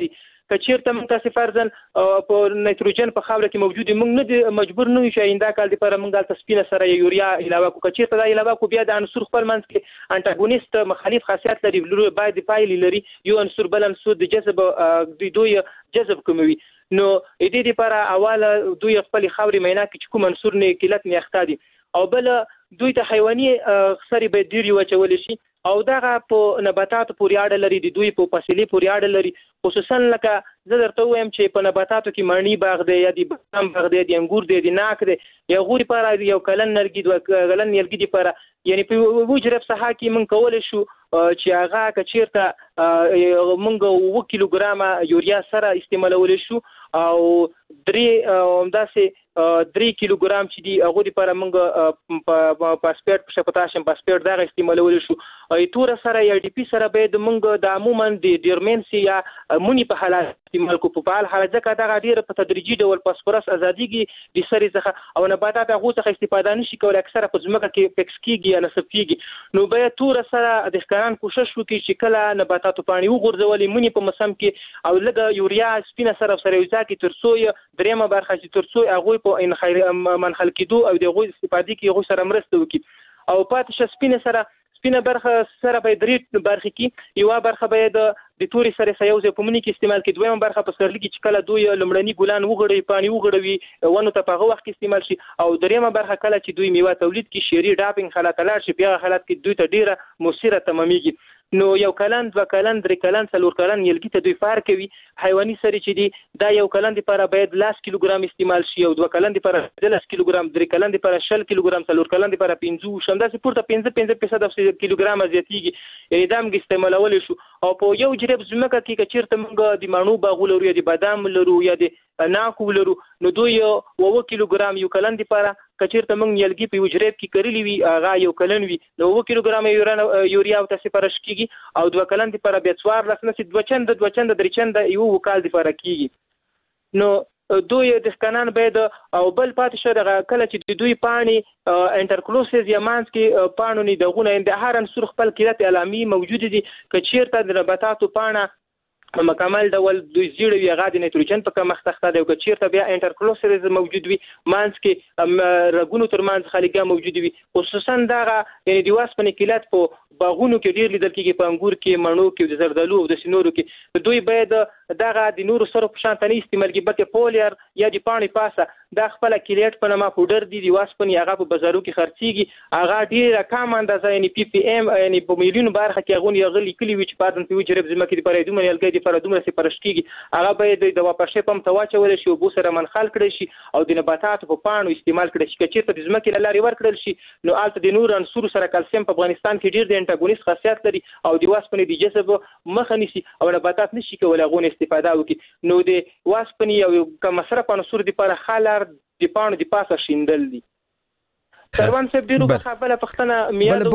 کچیرته موږ تاسو فرضاً په نایتروجن په خاوره کې موجود موږ نه دي مجبور نه یو چې آینده کال لپاره موږ تاسو سپینه سره یوریا علاوه کو کچیرته دا علاوه کو بیا د عنصر خپل منځ کې انټاګونیست مخالف خاصیت لري باید پایلې لري یو عنصر بل عنصر د جذب دوی جذب کوي نو دې لپاره اوله دوی خپل خاوري مینا کې کوم عنصر نه کلت نه اختادي او بل دوی ته حیواني خسرې به ډیر وچول شي او دغه په نباتاتو پورې اړه لري د دوی په فاصله پورې اړه لري خصوصا لکه زه درته وایم چې په نباتاتو کې مڼی باغ دی یا د بادام باغ دی د انګور دی د ناک دی یا غوري پر یو کلن نرګي دوه کلن نرګي دی پر یعنی په وجرب صحه کې من کول شو چې هغه کچیرته مونږ 1 کیلوګرام یوریا سره استعمالول شو او همداسې 3 کیلوګرام چې دی هغه لپاره موږ پاسپورت پوتاشیم پاسپورت دا استعمالول شو تور سره یا ډي پی سره به موږ د عموما د ډیرمنسي یا مونی په حالت استعمال کو په حال حالت ځکه دا ډیره په تدریجي ډول فاسفورس ازاديږي د سری څخه او نباتات هغه څخه استفاده نشي کولای اکثره په ځمکه کې فکس کیږي یا نصب کیږي نو به تور سره د ښکاران کوشش وکړي چې کله نباتاتو پانی وګرځولې مونی په موسم کې او لږه یوریا سپینه سره یوځای کې ترڅو دریمه برخه چې ترڅو هغه په منخل کېدو او دغه استفادې کې هغه سره مرسته وکړي او پاتې سپینه سره سپینه برخه سره به درې برخه کې یو برخه به د توري سره سيوزه په منی کې استعمال کې دویمه برخه په سرلی کې چې کله دوی لمړني ګلان وغړي پانی وغړوي ونه ته په هغه وخت کې استعمال شي او دریمه برخه کله چې دوی میوه تولید کې شيري ډاپینګ حالت لار شي بیا حالت کې دوی ته ډیره مؤثره تمامېږي نو یو کلن دوه کلن درې کلن څلور کلن یلګي ته دوی فار کوي حیواني سری چې دی دا یو کلن لپاره باید 10 کیلوګرام استعمال شي او دوه کلن لپاره 10 کیلوګرام درې کلن لپاره 10 کیلوګرام څلور کلن لپاره 15 شمداسي پورته 15% کیلوګرام زیاتیږي یعنی دا موږ استعمالول شو او په یو جریب زمکه کې چیرته موږ د مانو باغ لرو یا د بادام لرو یا د ناکو لرو نو دوی 1 کیلوګرام یو کلن لپاره کچیرته موږ یلګي په وجریب کې کړلی وي هغه یو کلن وي نو 1 کیلوګرام یوریا او تاسو پرش کیږي او 2 کلن لپاره بیا 4 لسنه 2 چند درې چند یو وکال لپاره کیږي نو دوی د سکانان باید او بل پاتې شو دغه کله چې دوی پانی انټرکلوسز یا مانس کې پانو نه دغونه د هر عنصر خپل کلیت علامي موجود دي کچیرته د نباتاتو پانه مکمل ډول دوی زیړ وی غاډ نایتروجن په کم مختخته دی او کچیرته بیا انټرکلوسز موجود وي مانس کې رګونو ترمنځ خلیګه موجود وي خصوصا دغه یعنی د واسپنې کلیت په باغونو کې ډیر لیدل کېږي په انګور کې مڼو کې د زردالو او د سینورو کې دوی باید دغه د نورو سره په شان تنې استعمال کې بلکې پولیر یا د پانی پاسه د خپل کلیت په نامه پودر دي د واسپنې هغه په بازارو کې خرڅيږي هغه ډیره کم اندازه یعنی پی پی ام یعنی په میلیون برخه کې غونې غلي کلی وي چې پاتن په وجرب زمکه د پرې دومره یلګي د پرې دومره سپارښت کیږي هغه باید د واپسې پم تواچول شي او بو سره منخل کړي شي او د نباتاتو په پانو استعمال کړي شي چې د زمکه لاري ور کړل شي نو البته د نور عنصر سره کلسیم په افغانستان کې ډیر د انټاګونیست خاصیت لري او د واسپنې د جذب مخه نیسي او نباتات نشي کولای غون استفاده وکړي نو د واسپنې او کوم مصرف عنصر د پر خالر د پانو د پاسه شیندل دي سروان صاحب ډیرو په خپله پښتنه میاده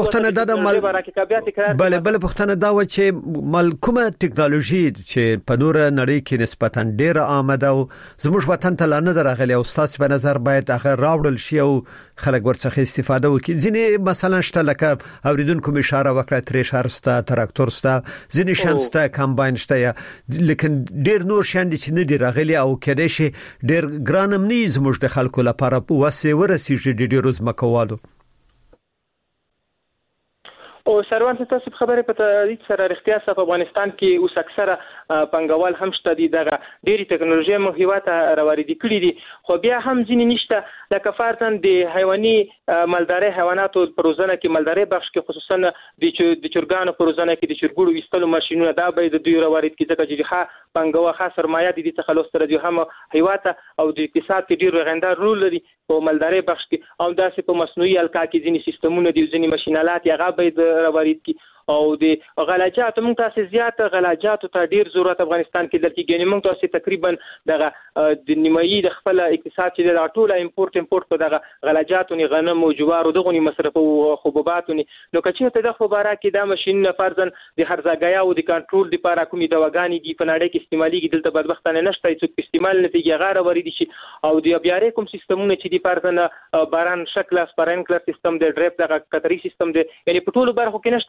بل پښتنه دا و چې ملکمه ټکنالوژي چې په نور نړۍ کې نسبتا ډیره آمده او زموږ وطن ته لانه درغلي او تاسو په نظر باید هغه راوړل شي او خلک ورڅخه استفاده وکړي ځینې مثلا شته لکه اوریدونکو اشاره وکړه تریشر ستا تراکتور ستا ځینې شان ستا کمباین شته لیکن ډیر نور شان دي چې نه دی راغلي او کېدای شي ډیر ګرانم نه زموږ د خلکو لپاره وسه ورسیږي ډیر روز مکوالو او سروان تاسو خبره په تدریج سره اړتیا په افغانستان کې اوس اکثره پنګوال هم شته دي دغه ډيري ټکنالوژي مو هیواته راوړي کړي دي خو بیا هم ځینې نشته لکه فرضاً د حیواني مالداري حیواناتو پروزنه کې مالداري بخش کې خصوصا د چرګانو پروزنه کې د چرګوړو وستلو ماشينونه دا به د دوی راوړي کې ځکه چې ښه پنګوا خاص سرمایه دي څخه لوستره دي هم هیواته او د اقتصاد کې ډیر غندار رول لري په مالداري بخش کې او داسې په مصنوعي الکا کې ځینې سیستمونه دي ځینې ماشينالات هغه به راوړي کی او د غلاجات موږ تاسو زیات غلاجات ته ډیر ضرورت افغانستان کې درکېږي موږ تاسو تقریبا دغه د نیمایي د خپل اقتصاد چې د ټوله امپورت په دغه غلاجات او غنم او جوار او دغه مصرف او حبوبات نو کچې ته د خبره کې د ماشين فرضاً د هرزګیا او د کنټرول لپاره کومې دواګانې دي په نړۍ کې استعمالي دلته بدبختانه نشته چې استعمال نتیجه غاره ورېدي شي او د بیا کوم سیستمونه چې د فرضاً باران شکل سپرینکلر سیستم د ډریپ دغه قطري سیستم دی یعنی په ټولو برخو کې نشته خو ډیر کم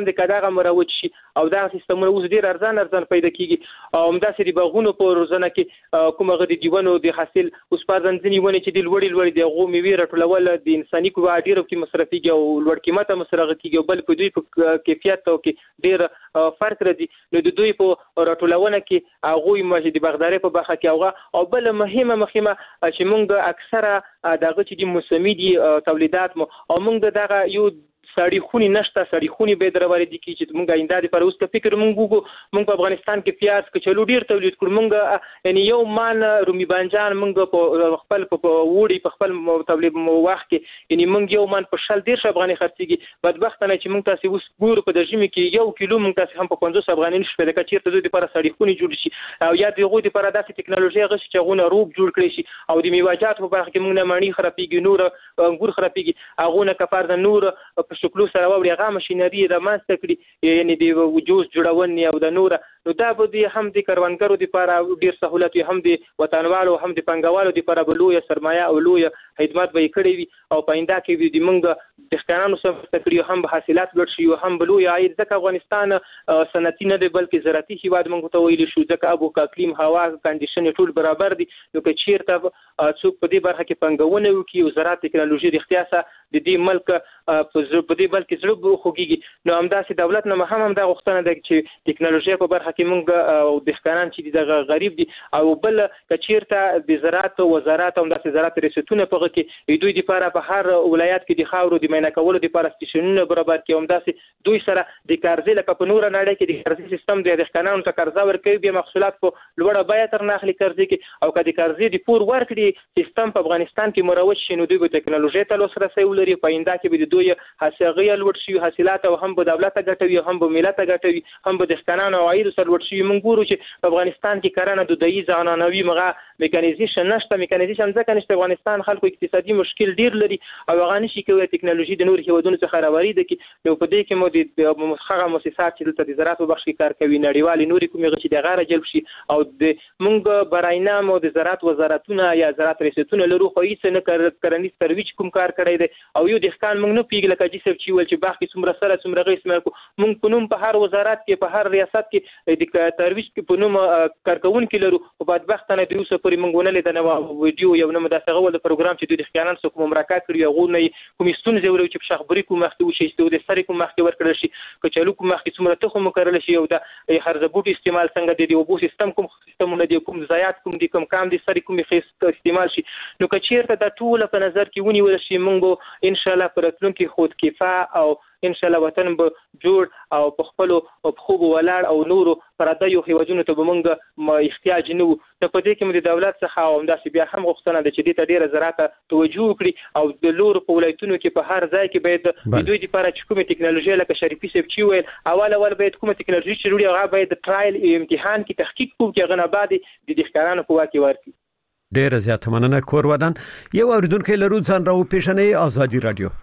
هم د کداغه مروج شي او دا سیستمونه اوس ډیر ارزان پیدا کیږي او همداسې د باغونو په روزنه کې کومه غدي دیونو د حاصل اوس په ځنځنی ونه چې د لوړی د غو میوه راټولول د انساني کوه ډیرو کې مصرفيږي او لوړ قیمته مصرفه کیږي بل په دوی په کیفیت او کې ډیر فرق راځي نو د دوی په راټولونه کې هغه ماجه د باغداري په برخه کې او بل مهمه چې موږ اکثره دغه چې د موسمي دي تولیدات مو او موږ دغه یو سړی خونی نشته سړی خونی به درواله دي چې موږ آینده لپاره اوس ته فکر موږ په افغانستان کې پیاز کچلو ډیر تولید کړو موږ یعنی یو مان رومي بانجان موږ په خپل په وړي په خپل تولید وخت کې یعنی موږ یو مان په شل 10 افغاني خرڅيږي بدبختانه چې موږ تاسو اوس ګورو په دژمه کې یو کیلو موږ تاسو هم په 50 افغاني نشو پیدا کړی ته د لپاره سړی خونی جوړ شي او یا دغه لپاره داسې ټکنالوژي غش چې غونه روب جوړ کړی شي او د میوه‌جات په برخه کې موږ نه مانی خرابېږي نور انګور خرابېږي هغه نه کفار د نور په شکلو سره وړي هغه ماشينري د ماسته کړی یعنی د وجوز جوړونې او د نور نو دا به د هم د کروندګرو لپاره ډیر سہولت وي هم د وطنوالو هم د پنګوالو لپاره بلوي سرمایه او لوی خدمات به کړی وي او پاینده کې د موږ د ښکارانو سره تکریو هم حاصلات لوړ شي او هم بلوي عاید ځکه افغانستان صنعتي نه دی بلکې زراعتي هیواد موږ ته ویل شو ځکه ابو اقلیم هوا کنډیشن ټول برابر دي نو که چیرته څوک په دې برخه کې پنګونه وکړي او زراعت ټکنالوژي د اختیاسه د دې ملک په دې بلکې زړه خوږي نو همداسې دولت نه هم دا غوښتنه ده چې ټکنالوژي په برخه کې موږ او د ښکاران چې د غریب دي او بل کچیرته د زراعت وزارت هم د زراعت ریاستونه په کې دوی لپاره په هر ولایت کې د خاورو د مینه کولو لپاره سټیشنونه برابر کې هم داسې دوی سره د قرضې لکه په نور نړۍ کې د قرضې سیستم د ښکارانو ته قرضه ورکوي به محصولات په لوړه بیه تر نه اخلي قرضې کې او کله قرضې د پور ورکړي سیستم په افغانستان کې مروج شي نو دوی به ټکنالوژي ته لاسرسي ولري په آینده کې به دوی حاصلغي لوړ شي حاصلات او هم به دولت ګټوي هم به ملت ګټوي هم به د ښکارانو عاید سره لوړ شي موږ ګورو چې په افغانستان کې کرنه د دایي ځانانوي مغه میکانیزیشن نشته میکانیزیشن ځکه نشته افغانستان خلکو اقتصادي مشکل ډیر لري او هغه نشي کوي ټکنالوژي د نور هیوادونو څخه راوړي دي کې نو په دې کې مو د هغه مؤسسات چې د زراعت په بخش کې کار کوي نړیوالي نوري کومې غشي د غاره جلب شي او د مونږ براینا مو د زراعت وزارتونه یا زراعت ریاستونه لرو خو هیڅ نه کرنیز ترویج کوم کار کړی دی او یو د ښکان مونږ نه پیګل کجې سب چې ول چې باغ کې څومره سره څومره غیس مې مونږ په نوم په هر وزارت کې په هر ریاست کې د ترویج کې په نوم کارکون کې لرو او بدبختانه د اوسه پرې مونږ نه لیدنه ویډیو یو نه مداخله ول پروګرام چې د ښکانان سره کوم مراکات کړی غو نه کوم ستونزې ورو چې شخبري کوم مخته وشي د سری کوم مخته ورکړل شي کچالو کوم مخته څومره ته کوم کړل شي او د هرزبوټ استعمال څنګه د وبو سیستم کوم سیستمونه دی کوم ضایعات کوم دي کوم کام دي سری کوم خې استعمال شي نو کچیرته د ټول په نظر کې ونیول شي مونږ ان شاء الله پرتلونکو خود کفا او ان شاء الله وطن به جوړ او په خپل خوب ولاړ او نورو پردیو هیوادونو ته به مونږ احتیاج نه وو ته په دې کې د دولت څخه او همداسې بیا هم غوښتنه ده چې دې ته ډیره زراعت توجه وکړي او د لور په ولایتونو کې په هر ځای کې باید د دوی لپاره چې کومه ټکنالوژي لکه شریفي سیب چې ویل اول باید کومه ټکنالوژي چې وروړي هغه باید ټرایل امتحان کې تحقیق کوي چې هغه نه بعد د ښکارانو په واکه ورکړي ډیره زیاته مننه کور ودان یو اوریدونکو لرو ځان راو پیښنې ازادي رادیو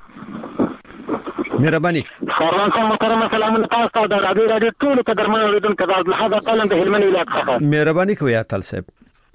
مهرباني خروان صاحب محترم سلامونه تاسو ته د رادیو ټول قدرمن اوریدونکو د لحظه تعلم د هلمند ولایت څخه مهرباني کوي اتل صاحب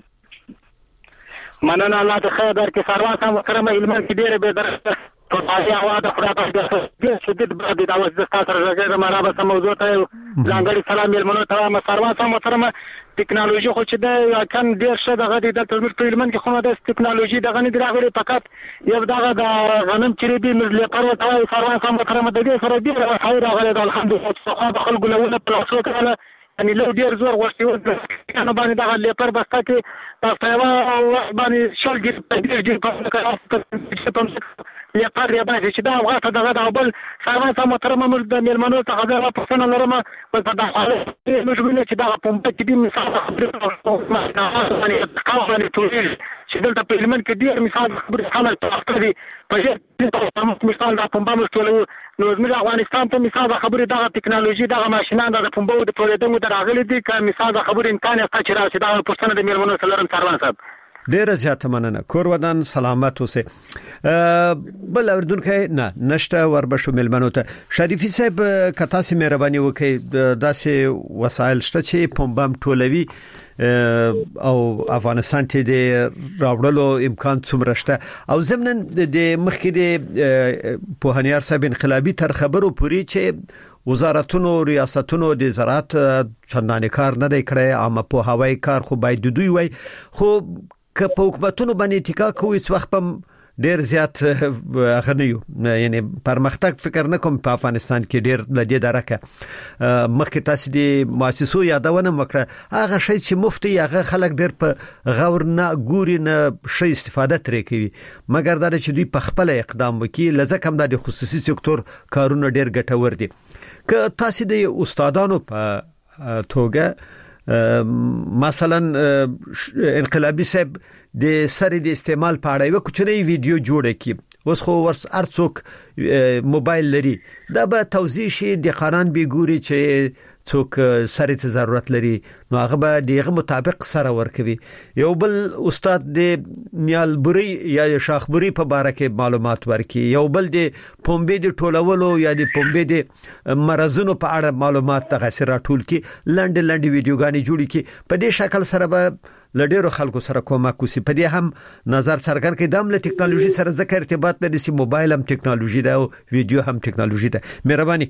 مننه الله ته خیر درکړي خروان صاحب محترم هلمند کې ډیره به درته په هوا د خدای په شدت باندې دا وځ تاسو سره راځي مرابه سم موضوع ته ځانګړي سلام یلمنو ته خروان صاحب محترم ټکنالوژي خو چې دا کم ډیر شه دغه د تلمر په هلمند کې خو د ټکنالوژي دغه نه دراغلي فقط یو دغه د غنم چې دی مزل پرو ته خروان صاحب محترم د دې سره ډیر خیر راغلی الحمدلله خو خلکو له پلاسو کړه یعنی له ډیر زور غوښتي نو باندې دغه لیپر بسته کې تاسو یو باندې شلګي په دې کې په لیپر یا باندې چې دا هغه دغه د بل سروان صاحب محترم موږ د میلمنو څخه دا پښتنه لرم په دا حاله مشغوله چې دا په پمپ کې مثال خبره باندې ټول چې دلته په هلمند کې ډیر مثال خبره حاله تاخري په دې مثال دا پمپ مشغوله نو زموږ افغانستان په مثال خبره دا ټکنالوژي دا ماشينان د پمپ د پروډکټونو دراغلي دي که مثال خبره امکان است چې راځي دا پښتنه د میلمنو سره لرم سروان صاحب ډیره زیاته مننه کور ودان سلامت اوسه بل اردونکو نه نشته وربشو ملمنو ته شریفي صاحب کتا سي مهرباني وکي داسې وسایل شته چې پمبم ټولوي او افغانستان ته د راوړلو امکان څومره شته او زمنن د مخکې د پوهنيار صاحب انقلابي تر خبرو پوری چې وزارتونو ریاستونو د زراعت چندانې کار نه دی کړی، عامه په هوای کار خو باید دوی وای، خو که په حکومتونو باندې ټیکا کوي څه وخت په ډیر زیات غنیو، یعنی پرمختګ فکر نه کوم په افغانستان کې ډیر لدی درکه. مخکې تاسو د مؤسسو یادونه وکړه، هغه شی چې مفتي هغه خلک ډیر په غور نه ګوري، نه شي استفاده ترې کوي، مګر دا چې دوی په خپل اقدام وکړي لزه کم د خصوصي سکتور کارونه ډیر ګټور دي. که تاسو د استادانو په توګه مثلا انقلابی صاحب د سری د استعمال په اړه یو کوچنی ویډیو جوړ کړي، اوس خو ارڅوک موبایل لري، دا به توضیح شي د قانون به ګوري چې څوک سری ته ضرورت لري، نو هغه به دغه مطابق سره ورکوي. یو بل استاد د نیالبوري یا شاخبوري په باره کې معلومات ورکړي، یو بل د پومبې د ټولولو یا د پومبې د مرزونو په اړه معلومات تغسر راټول کړي، لنډ ویډیوګانې جوړ کړي. په دې شکل سره به لډیرو خلکو سره کومک وسی. په دې هم نظر څرګند کړي د ټکنالوژي سره ذکر ارتباط لري، چې موبایل هم ټکنالوژي ده او ویډیو هم ټکنالوژي ده. مهرباني.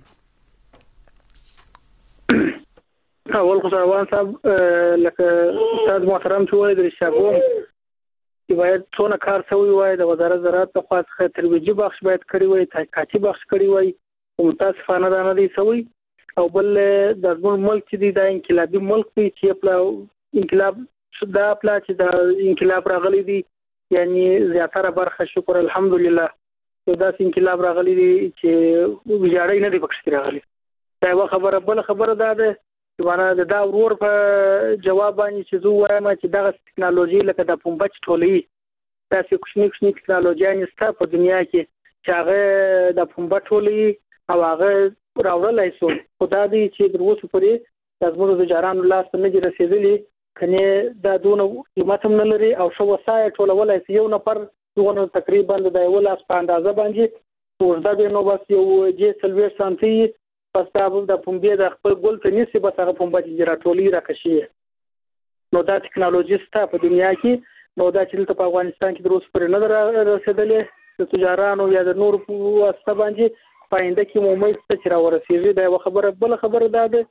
اول خو روان صاحب لکه استاد محترم چې وایي د شابوم چې باید څونه کار شوی وای، د وزارت زراعت په خاص ترویجي بخش باید کړی وای، تحقیقاتي بخش کړی وای، او متاسفانه دا نه دی شوی. او بل د زموږ ملک چې د انقلابي ملک دی چې په انقلاب دا پلا چې د انقلاب راغلی دی، یعنی زیاتره برخه شکر الحمدلله دا انقلاب راغلی دی چې ویجاړی نه دی پکې راغلی. دا یو خبره. بل خبره دا ده چې باندې دا ورور په جواب باندې چې زه وایم چې دا ټکنالوژي لکه د پمبچ ټولې تاسو کوچنی ټکنالوژي نشته په دنیا کې چې هغه د پمبچ ټولې او هغه راوړلای شو. خدای دې چې دروسه پرې د زموږ جارانو لاس نه دي رسیدلی، کنه دا دونه قیمت هم نه لري او شو وسایل ټولولای شي. یو نفر دونه تقریبا د یو لاس په اندازه باندې وردا به نو بس یو جې سلوي سانتي پس تاسو د پمبې د خپل ګل ته نسی به هغه پمبه چې راټولي راکشي. نو دا ټکنالوژي ستا په دنیا کې، نو دا چې په افغانستان کې دروس پر نه رسیدلې د تجارانو یا د نور په واسطه باندې پاینده کې مومي چې را ورسیږي. دا یو خبره. بل خبره دا ده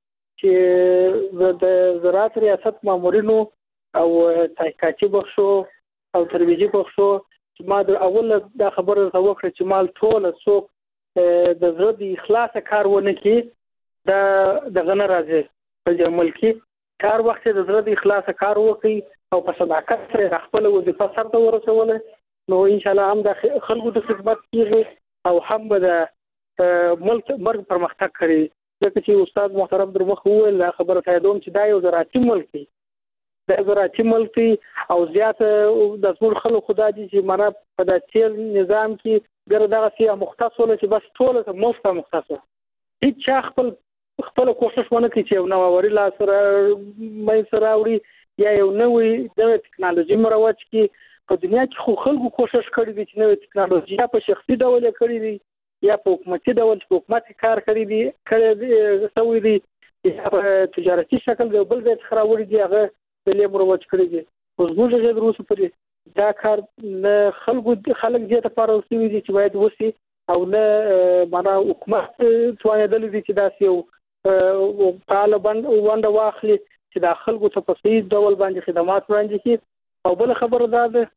چې د زراعت ریاست مامورینو او تحقیقاتي بخشو او ترویجي بخشو چې ما د اول دا خبره وکړه چې مال ټول څوک د زړه د اخلاص کار ونه کړي، دا د غن راځي په ملکی کار وخت د زړه د اخلاص کار وکړي او په صداقت سره خپل وظیفه سرته ورسول، نو ان شاء الله هم د خلکو د خدمت کیږي او هم به د ملک مرګ پرمختګ کوي. ځکه چې استاد محترم در مخ وویل خبره تاییدوم چې دا یو زراعتي ملک دی، دا زراعتي ملک دی او زیات د ټول خلکو خدای دې چې معنا په د تیل نظام کې ګر دغه سی مختص ول چې بس ټول ته مختص هیڅ چا خپل کوشش ونه کوي چې نو وری لا سره مې سره وړي یا یو نوې د ټکنالوژي مروج کې. په دنیا کې خو خلکو کوشش کړی دي چې نوې ټکنالوژي په شخصي ډول کړی دي یا په حکومتي ډول چې حکومت کار کړی سوی دی یا په تجارتي شکل دی بل ځای څخه راوړي دي هغه د لې مروج کړی دي. اوس موږ چې دروسه پرې دا کار نه خلک دې ته لپاره وسوي دي چې باید وسی او نه معنا حکومت توانیدل دي چې دا یو طالبان وانده واخلي چې د خلکو ته په صحیح ډول باندې خدمات وړاندې کړي. او بل خبره دا ده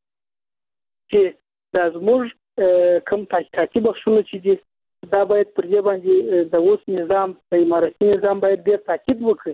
چې د زموږ کم تحقیقاتي بخشونه چې دي دا باید پر دې باندې د اوس نظام په امارتي نظام باید ډېر تاکید وکړي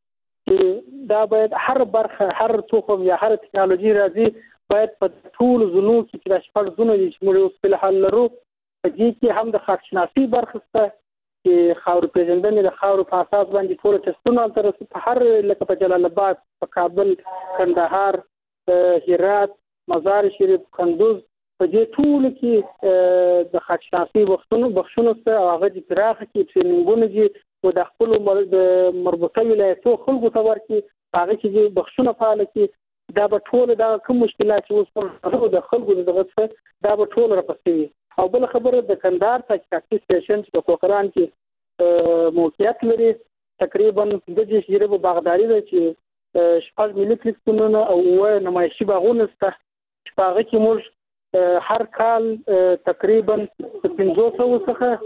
چې دا باید هر برخه هر توخم یا هر ټکنالوژي راځي باید په ټول زونو کې چې شپږ زونو چې موږ اوس په حال لرو په دې کې هم د خاکشناسي برخه شته چې خاور پیژندنې د خاور په اساس باندې ټول ټسټونه تر په هر لکه په جلال آباد، په کابل، کندهار، هرات، مزار شریف، کندوز په دې ټول کې د خاکشناسي بخښونو ته هغه د پراخه کې ټریننګونه دي او د خپل مربوطه ولایتو خلکو ته ورکړي هغه چې بخښونه فعال کړي دا به ټول دا کوم مشکلات چې اوس د خلکو دغه څه دا به ټول راپسوي. او بل خبره د کندهار تحقیقاتي سټیشن په کوکران کې موقعیت لري تقریبا د دې شیره په باغداري ده چې شپږ ملي کلیکونه او نمایشي باغونه شته چې هغه کې موږ هر کال تقریبا 500 څخه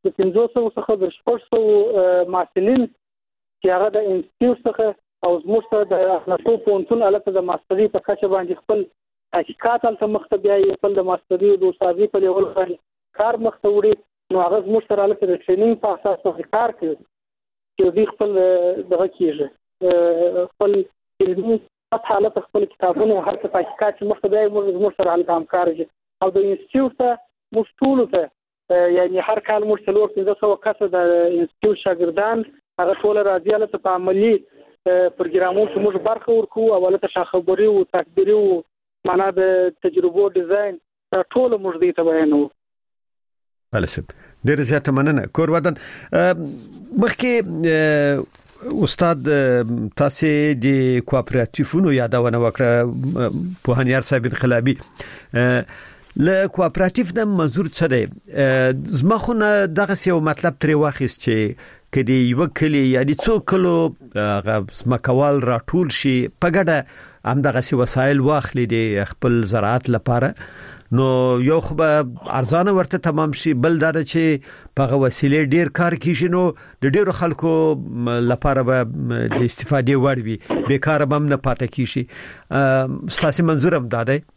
د 500 څخه د 400 محصلین چې هغه د انسټیټیوټ څخه او زموږ سره د نشو پونتون الکه د ماستری په کچه باندې خپل تحقیقات تل مخته بیاي، خپل د ماستری د استادي په لیول باندې کار مخته وړي. نو هغه زموږ سره الکه د ټریننګ په اساس کار کوي چې دوی خپل دغه کیږي خپل علمي حالت خپل کتابونه هر څه تحقیقات مخته بیاي، زموږ سره الکه همکار دي. او د انسټیټیوټ ته مشتول ته یعنی هر کال موږ 300 کسه د انسټیټیوټ شاګردان هغه ټول راځي الکه په عملی پروګرامونو چې موږ برخه ورکو، اوله ته خبري او تکبیري او معنا د تجربو ډیزاین ټول موږ دې ته بیانو. بله سب ډیر زیاته مننه. کور ودان مخکې استاد تاسو د کوآپراتیفونو یادونه وکړه پوهانیار صاحب انقلابی. له کوآپراتیف د منظور څه دی؟ زما خو نه دغه یو مطلب ترې واخیست چې کدی یو کلی یعنی څو کلو سمکوال راټول شي په ګډه هم دغه وسایل واخلي د خپل زراعت لپاره، نو یو خو به ارزانه ورته تمام شي، بل دا چې په وسیله ډیر کار کیږي، نو د ډیرو خلکو لپاره به د استفادې وړ وي، بیکاره به هم نه پاتې کیږي. ستاسو منظور هم دا دی؟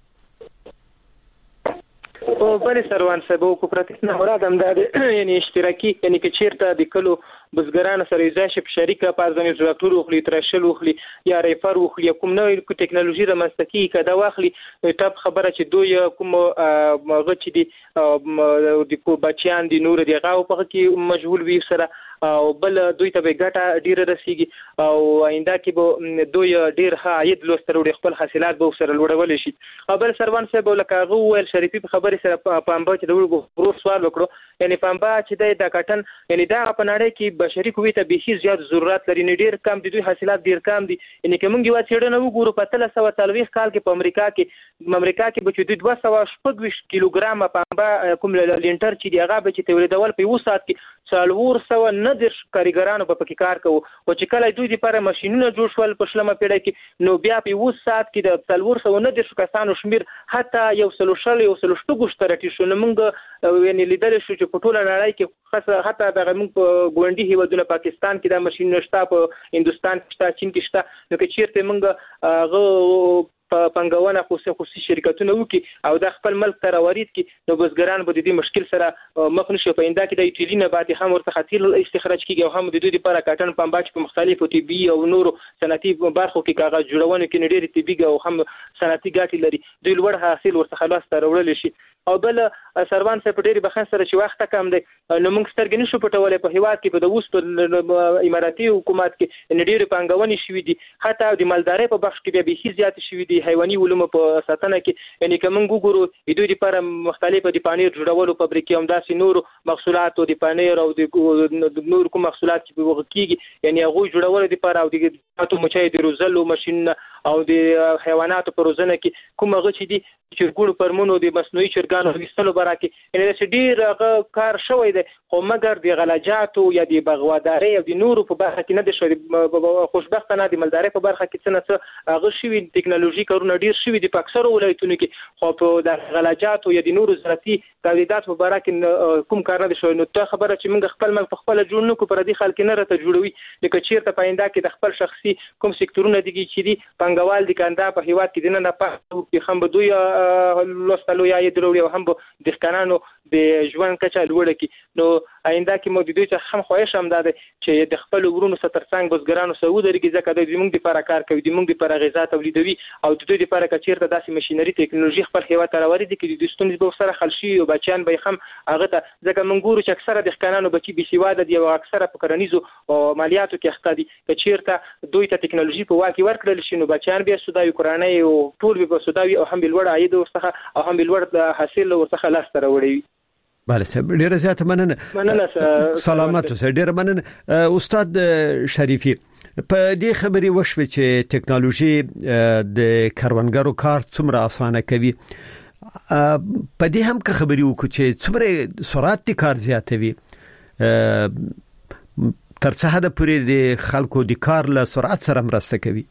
او بل سروان صاحب کوپراتیف نه مراد هم دا یعنی اشتراکي، یعنی چې چیرته د کلو بزګرانو سره یې ځای شي په شریکه پارځنی ټراکټور وخلی، ترشل وخلی یا ریفر وخلی، کوم نوې ټکنالوژي د مستکی کدا واخلی. ټاپ خبره چې دوی کوم غچ دي د کو بچیان دي نور دی غاو په کې مشغول وي سره، او بل دوی ته به ګټه ډیره رسیږي او آینده کې به دوی ډیر ښه عاید لوستر وړي، خپل حاصلات به سره لوړول شي. بل سروان صاحب لکه غوول شریفي په خبره سره پامبا چې د ورو سوال وکړو، یعنی پامبا چې د کاټن یعنی دا په نړۍ کې بشري قوت ته به زیات ضرورت لري، نه ډیر کم دي، دوی حاصلات ډیر کم دي. یعنی کومږي وا چېړنه وګورو په 340 کال کې په امریکا کې به چې 226 کیلوګرام پامبا کوم لینټر چې دی هغه به چې تولیدول په 1 ساعت کې 400 نه کاریګرانو په کې کار کوي، او چې کله دوی لپاره ماشينونه جوړ شول په شلمه پیړۍ کې، نو بیا په 1 ساعت کې د 400 نه کسانو شمیر حتی یو سلوشتو ترټی شو. نو موږ یعنی لیدل شو چې په ټوله نړۍ کې خاصه حتی د موږ په ګوندي هیوادونو پاکستان کې دا ماشين نشته، په هندستان کې شته، چین کې شته، نو کې چیرته موږ په پنګونه خصوصي شرکتونه وکي او د خپل ملک ته راوړید کی، نو بزګران به د دې مشکل سره مخ نشي. په انده کې د ایټالیا نه بعد هم ورته خطر استخراج کیږي او هم د دوی لپاره کاټن پنبه په مختلفو طبي او نورو صنعتي برخو کې کاغذ جوړونه کې ډېری طبي او هم صنعتي ګټې لري، دوی لوړ حاصل ورته خلاص راوړل شي. او بل سروان صاحب ډېری بخښن سره چې وخت کم دی، نو موږ سترګې نشو پټولې په هیواد کې په د اوس په اماراتي حکومت کې ډېری پنګونې شوې دي، حتی د مالدارۍ په بخش کې به زیات شوې دي، حیواني علوم په ساتنه کې، یعنی کوم ګورو دوی لپاره مختلفه د پانیر جوړولو فابریکې هم داسې نور محصولات او د پانیر او د نور کوم محصولات چې وګکیږي، یعنی هغه جوړولو لپاره او د تاسو مچای د روزلو ماشين او د حیواناتو په روزنه کې کوم هغه چې دي چرګونو پرمونو د مصنوعي چرګانو وستلو برکه، یعنی چې ډیر کار شوی دی، خو مګر د غلاجاتو یا د بغواداري او د نورو په برخه کې نه دي شوی. خوشبختانه د مالدارۍ په برخه کې څه هغه شوی ټکنالوژي کارونه ډیر شوی دي په اکثره ولایتونو کې، خو په د غلاجاتو یا د نورو زراعتي تولیدات په برخه کې کوم کار نه دي شوی. نو ته خبره چې موږ خپل ملک په خپل جوړ نه کو پر دې خلک نه راته جوړوي، لکه چیرته پاینده کې د خپل شخصي کوم سکتورونه دي چې دي پنګوال دي کنده په هیواد کې دنه نه پاتو کې هم به دوی لوستلو یا یدرو هم به د ښکانانو د ژوند کچه لوړه کی. نو آینده کې مو د دوی ته هم خواهش هم ده چې د خپل ورونو ستر څنګ بزګرانو سعودي ځکه د موږ لپاره کار کوي، د موږ لپاره غذا تولیدوي او د دوی لپاره کچیرته داسې ماشينري ټکنالوژي خپل هیواد ته راوړي دي چې د ستونزې به سره حل شي او بچیان به هم هغه ته ځکه موږ ګورو چې اکثره د ښکانانو بچي به سیواده دي او اکثره په کرنیزو مالیاتو کې اخته دي، کچیرته دوی ته ټکنالوژي په واکه ورکړل شي نو بچیان به سوداوي کورانه او ټول به سوداوي او هم بلوړ عاید ورڅخه او هم بلوړ حاصل ورڅخه لاس ته راوړي. بله صاحب ډیره زیاته مننه. سلامات اوسئ. ډیره مننه استاد شریفي. په دې خبرې وشوه چې ټکنالوژي د کاروانګرو کار څومره اسانه کوي، په دې هم که خبرې وکړو چې څومره سرعت کار زیاتوي، تر څه حد پورې د خلکو د کار له سرعت سره مرسته کوي؟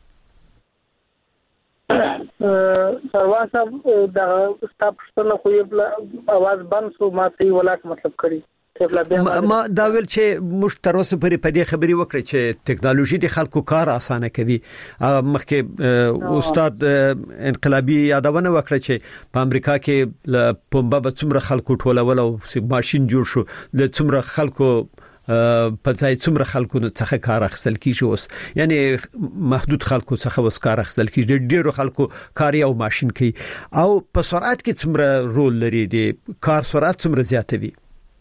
سروان صاحب دا ستاسو څخه خو یو आवाज بند شو، ما ته ولاک مطلب کړی. ما دا ویل چې موږ تر اوسه پورې په دې خبرې وکړې چې ټیکنالوژي د خلکو کار اسانه کوي. مخکې استاد انقلابي یادونه وکړه چې په امریکا کې پمبه به څومره خلکو ټولول او ماشين جوړ شو د څومره خلکو په ځای څومره خلکو څخه کار اخیستل کیږي. اوس یعنی محدود خلکو څخه اوس کار اخیستل کیږي، ډیرو خلکو کار یو ماشين کوي. او په سرعت کې څومره رول لري د کار سرعت څومره زیاتوي؟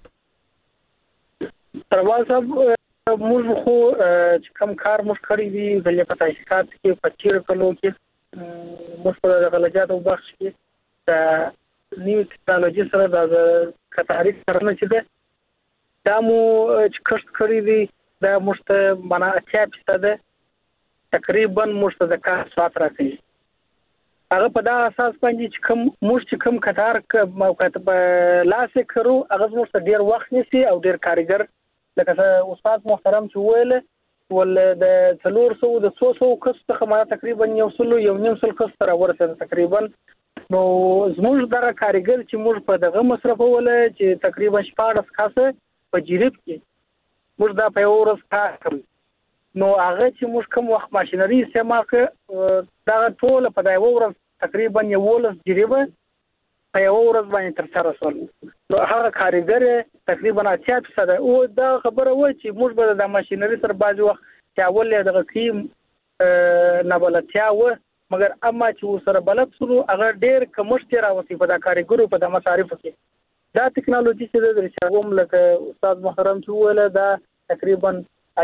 سروان صاحب موږ خو چې کوم کار موږ کړی دی د تحقیقات کې په تیر کلو کې موږ په غلجات او بخش کې د نیو ټیکنالوژي سره د کتاریک سره چې دا مو چې کښت کړی دی دا موږ ته معنا 80% تقریبا موږ ته د کار ساعت راځي. هغه په دا اساس باندې چې کوم کتار موقعیت په لاس کړو هغه موږ ته ډیر وخت نیسي او ډیر کارګر لکه استاد محترم چې ویل ول د 300 د 200 کس څخه ما تقریبا یو نیم سل کس تر ورسېد تقریبا. نو زموږ دغه کارګر چې موږ په دغه مصرفول چې تقریبا 14 کاسه په جریب کې موږ دا په ورځ کار کوي. نو هغه چې موږ کوم وخت ماشينري استعمال کړ دا ټول په دا ورځ تقریبا 11 جریبه په یو ورځ باندې تر سره شول. نو هغه کارګر تقریبا 80% او دا خبره و چې موږ به د ماشينري سره بعض وخت چې اول د قیم نه بلتیا و مګر اما چې سره بلد شو هغه ډیر کمشت راوتی په دا کارګرو په د مصارف کې. دا ټیکنالوژي چې د رشاوم لکه استاد محترم چې ویل دا تقریبا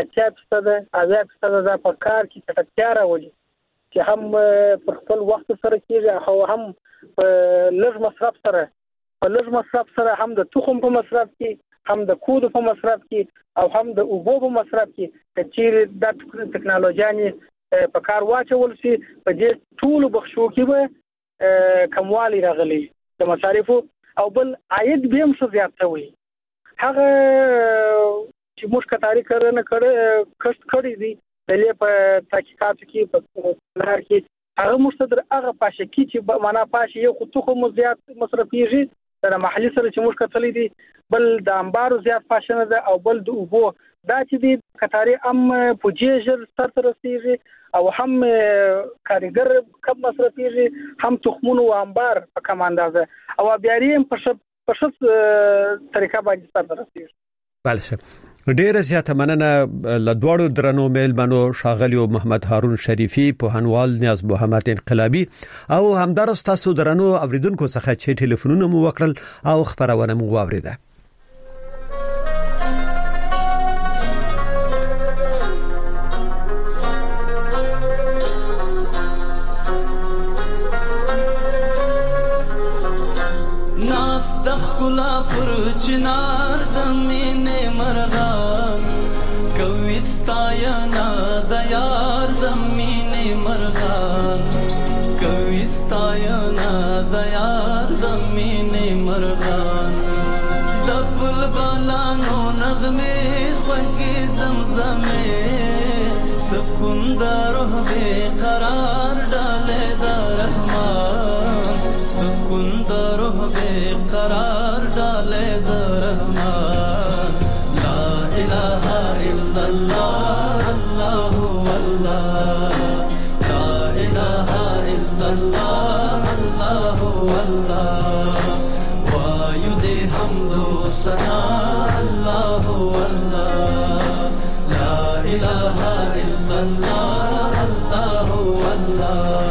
80% دا په کار کې چټکتیا راوړي چې هم په خپل وخت سره کېږي او هم په لږ مصرف سره هم د تخم په مصرف کې هم د کود په مصرف کې او هم د اوبو په مصرف کې چې د ټیکنالوژي په کار واچول شي په دې ټول بخښو کې به کموالی راغلي د مصارفو او بل عاید به هم څه زیات وي. هغه چې موږ کتاري کښت کړی دی د په تحقیقاتو کې په لار کې هغه مستدر هغه پاشه کې چې معنا پاشه یو خو تخم زیات مصرفيږي د محلي سره چې موږ کتلې دي بل د انبارو زیات پاشه نه ده او بل د اوبو دا چې دی کتاري پوجيجر سره رسیږي او هم کارګر کم مصرفيږي هم تخمونو او انبار په کم اندازه او بیا یې په شت طریقه باندې سره رسیږي. بله سر ډیره زیاته مننه له دوړو درنو میلمنو شاغلی محمد هارون شریفی پوهنوال نیاز محمد انقلابی او همدارس تاسو درنو اوریدونکو څخه چې ټلیفونونه مو وکړل او خبرونه مو واوریده. دخلا پر چنار د مینې مرغان کوي ستاینا د یار د مینې مرغان کوي ستاینا د یار د مینې مرغان د بلبلانو نغمه خوږې زمزمه سکون د روح به قرار ډاله د رحمان سکون د روح به قرار ڈالے درمان لا الہ الا اللہ اللہ اللہ لا الہ الا اللہ اللہ اللہ وایو دے حمد و ثنا اللہ اللہ لا الہ الا اللہ اللہ اللہ.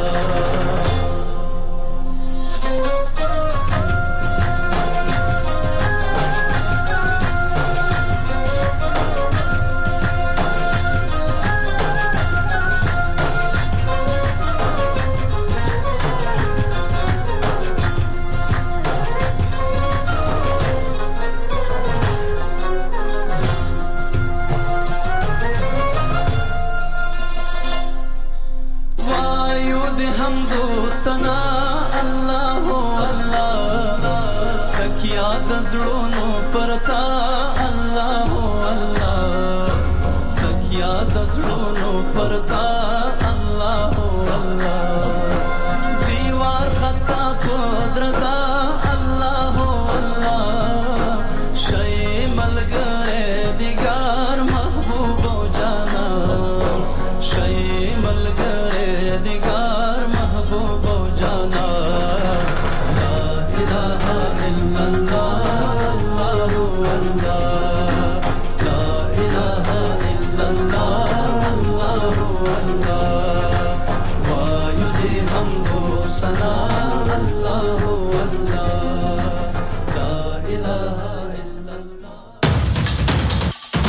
سنا اللہ اللہ تکیا دزڑونو پرتا اللہ اللہ تکیا دزڑونو پرتا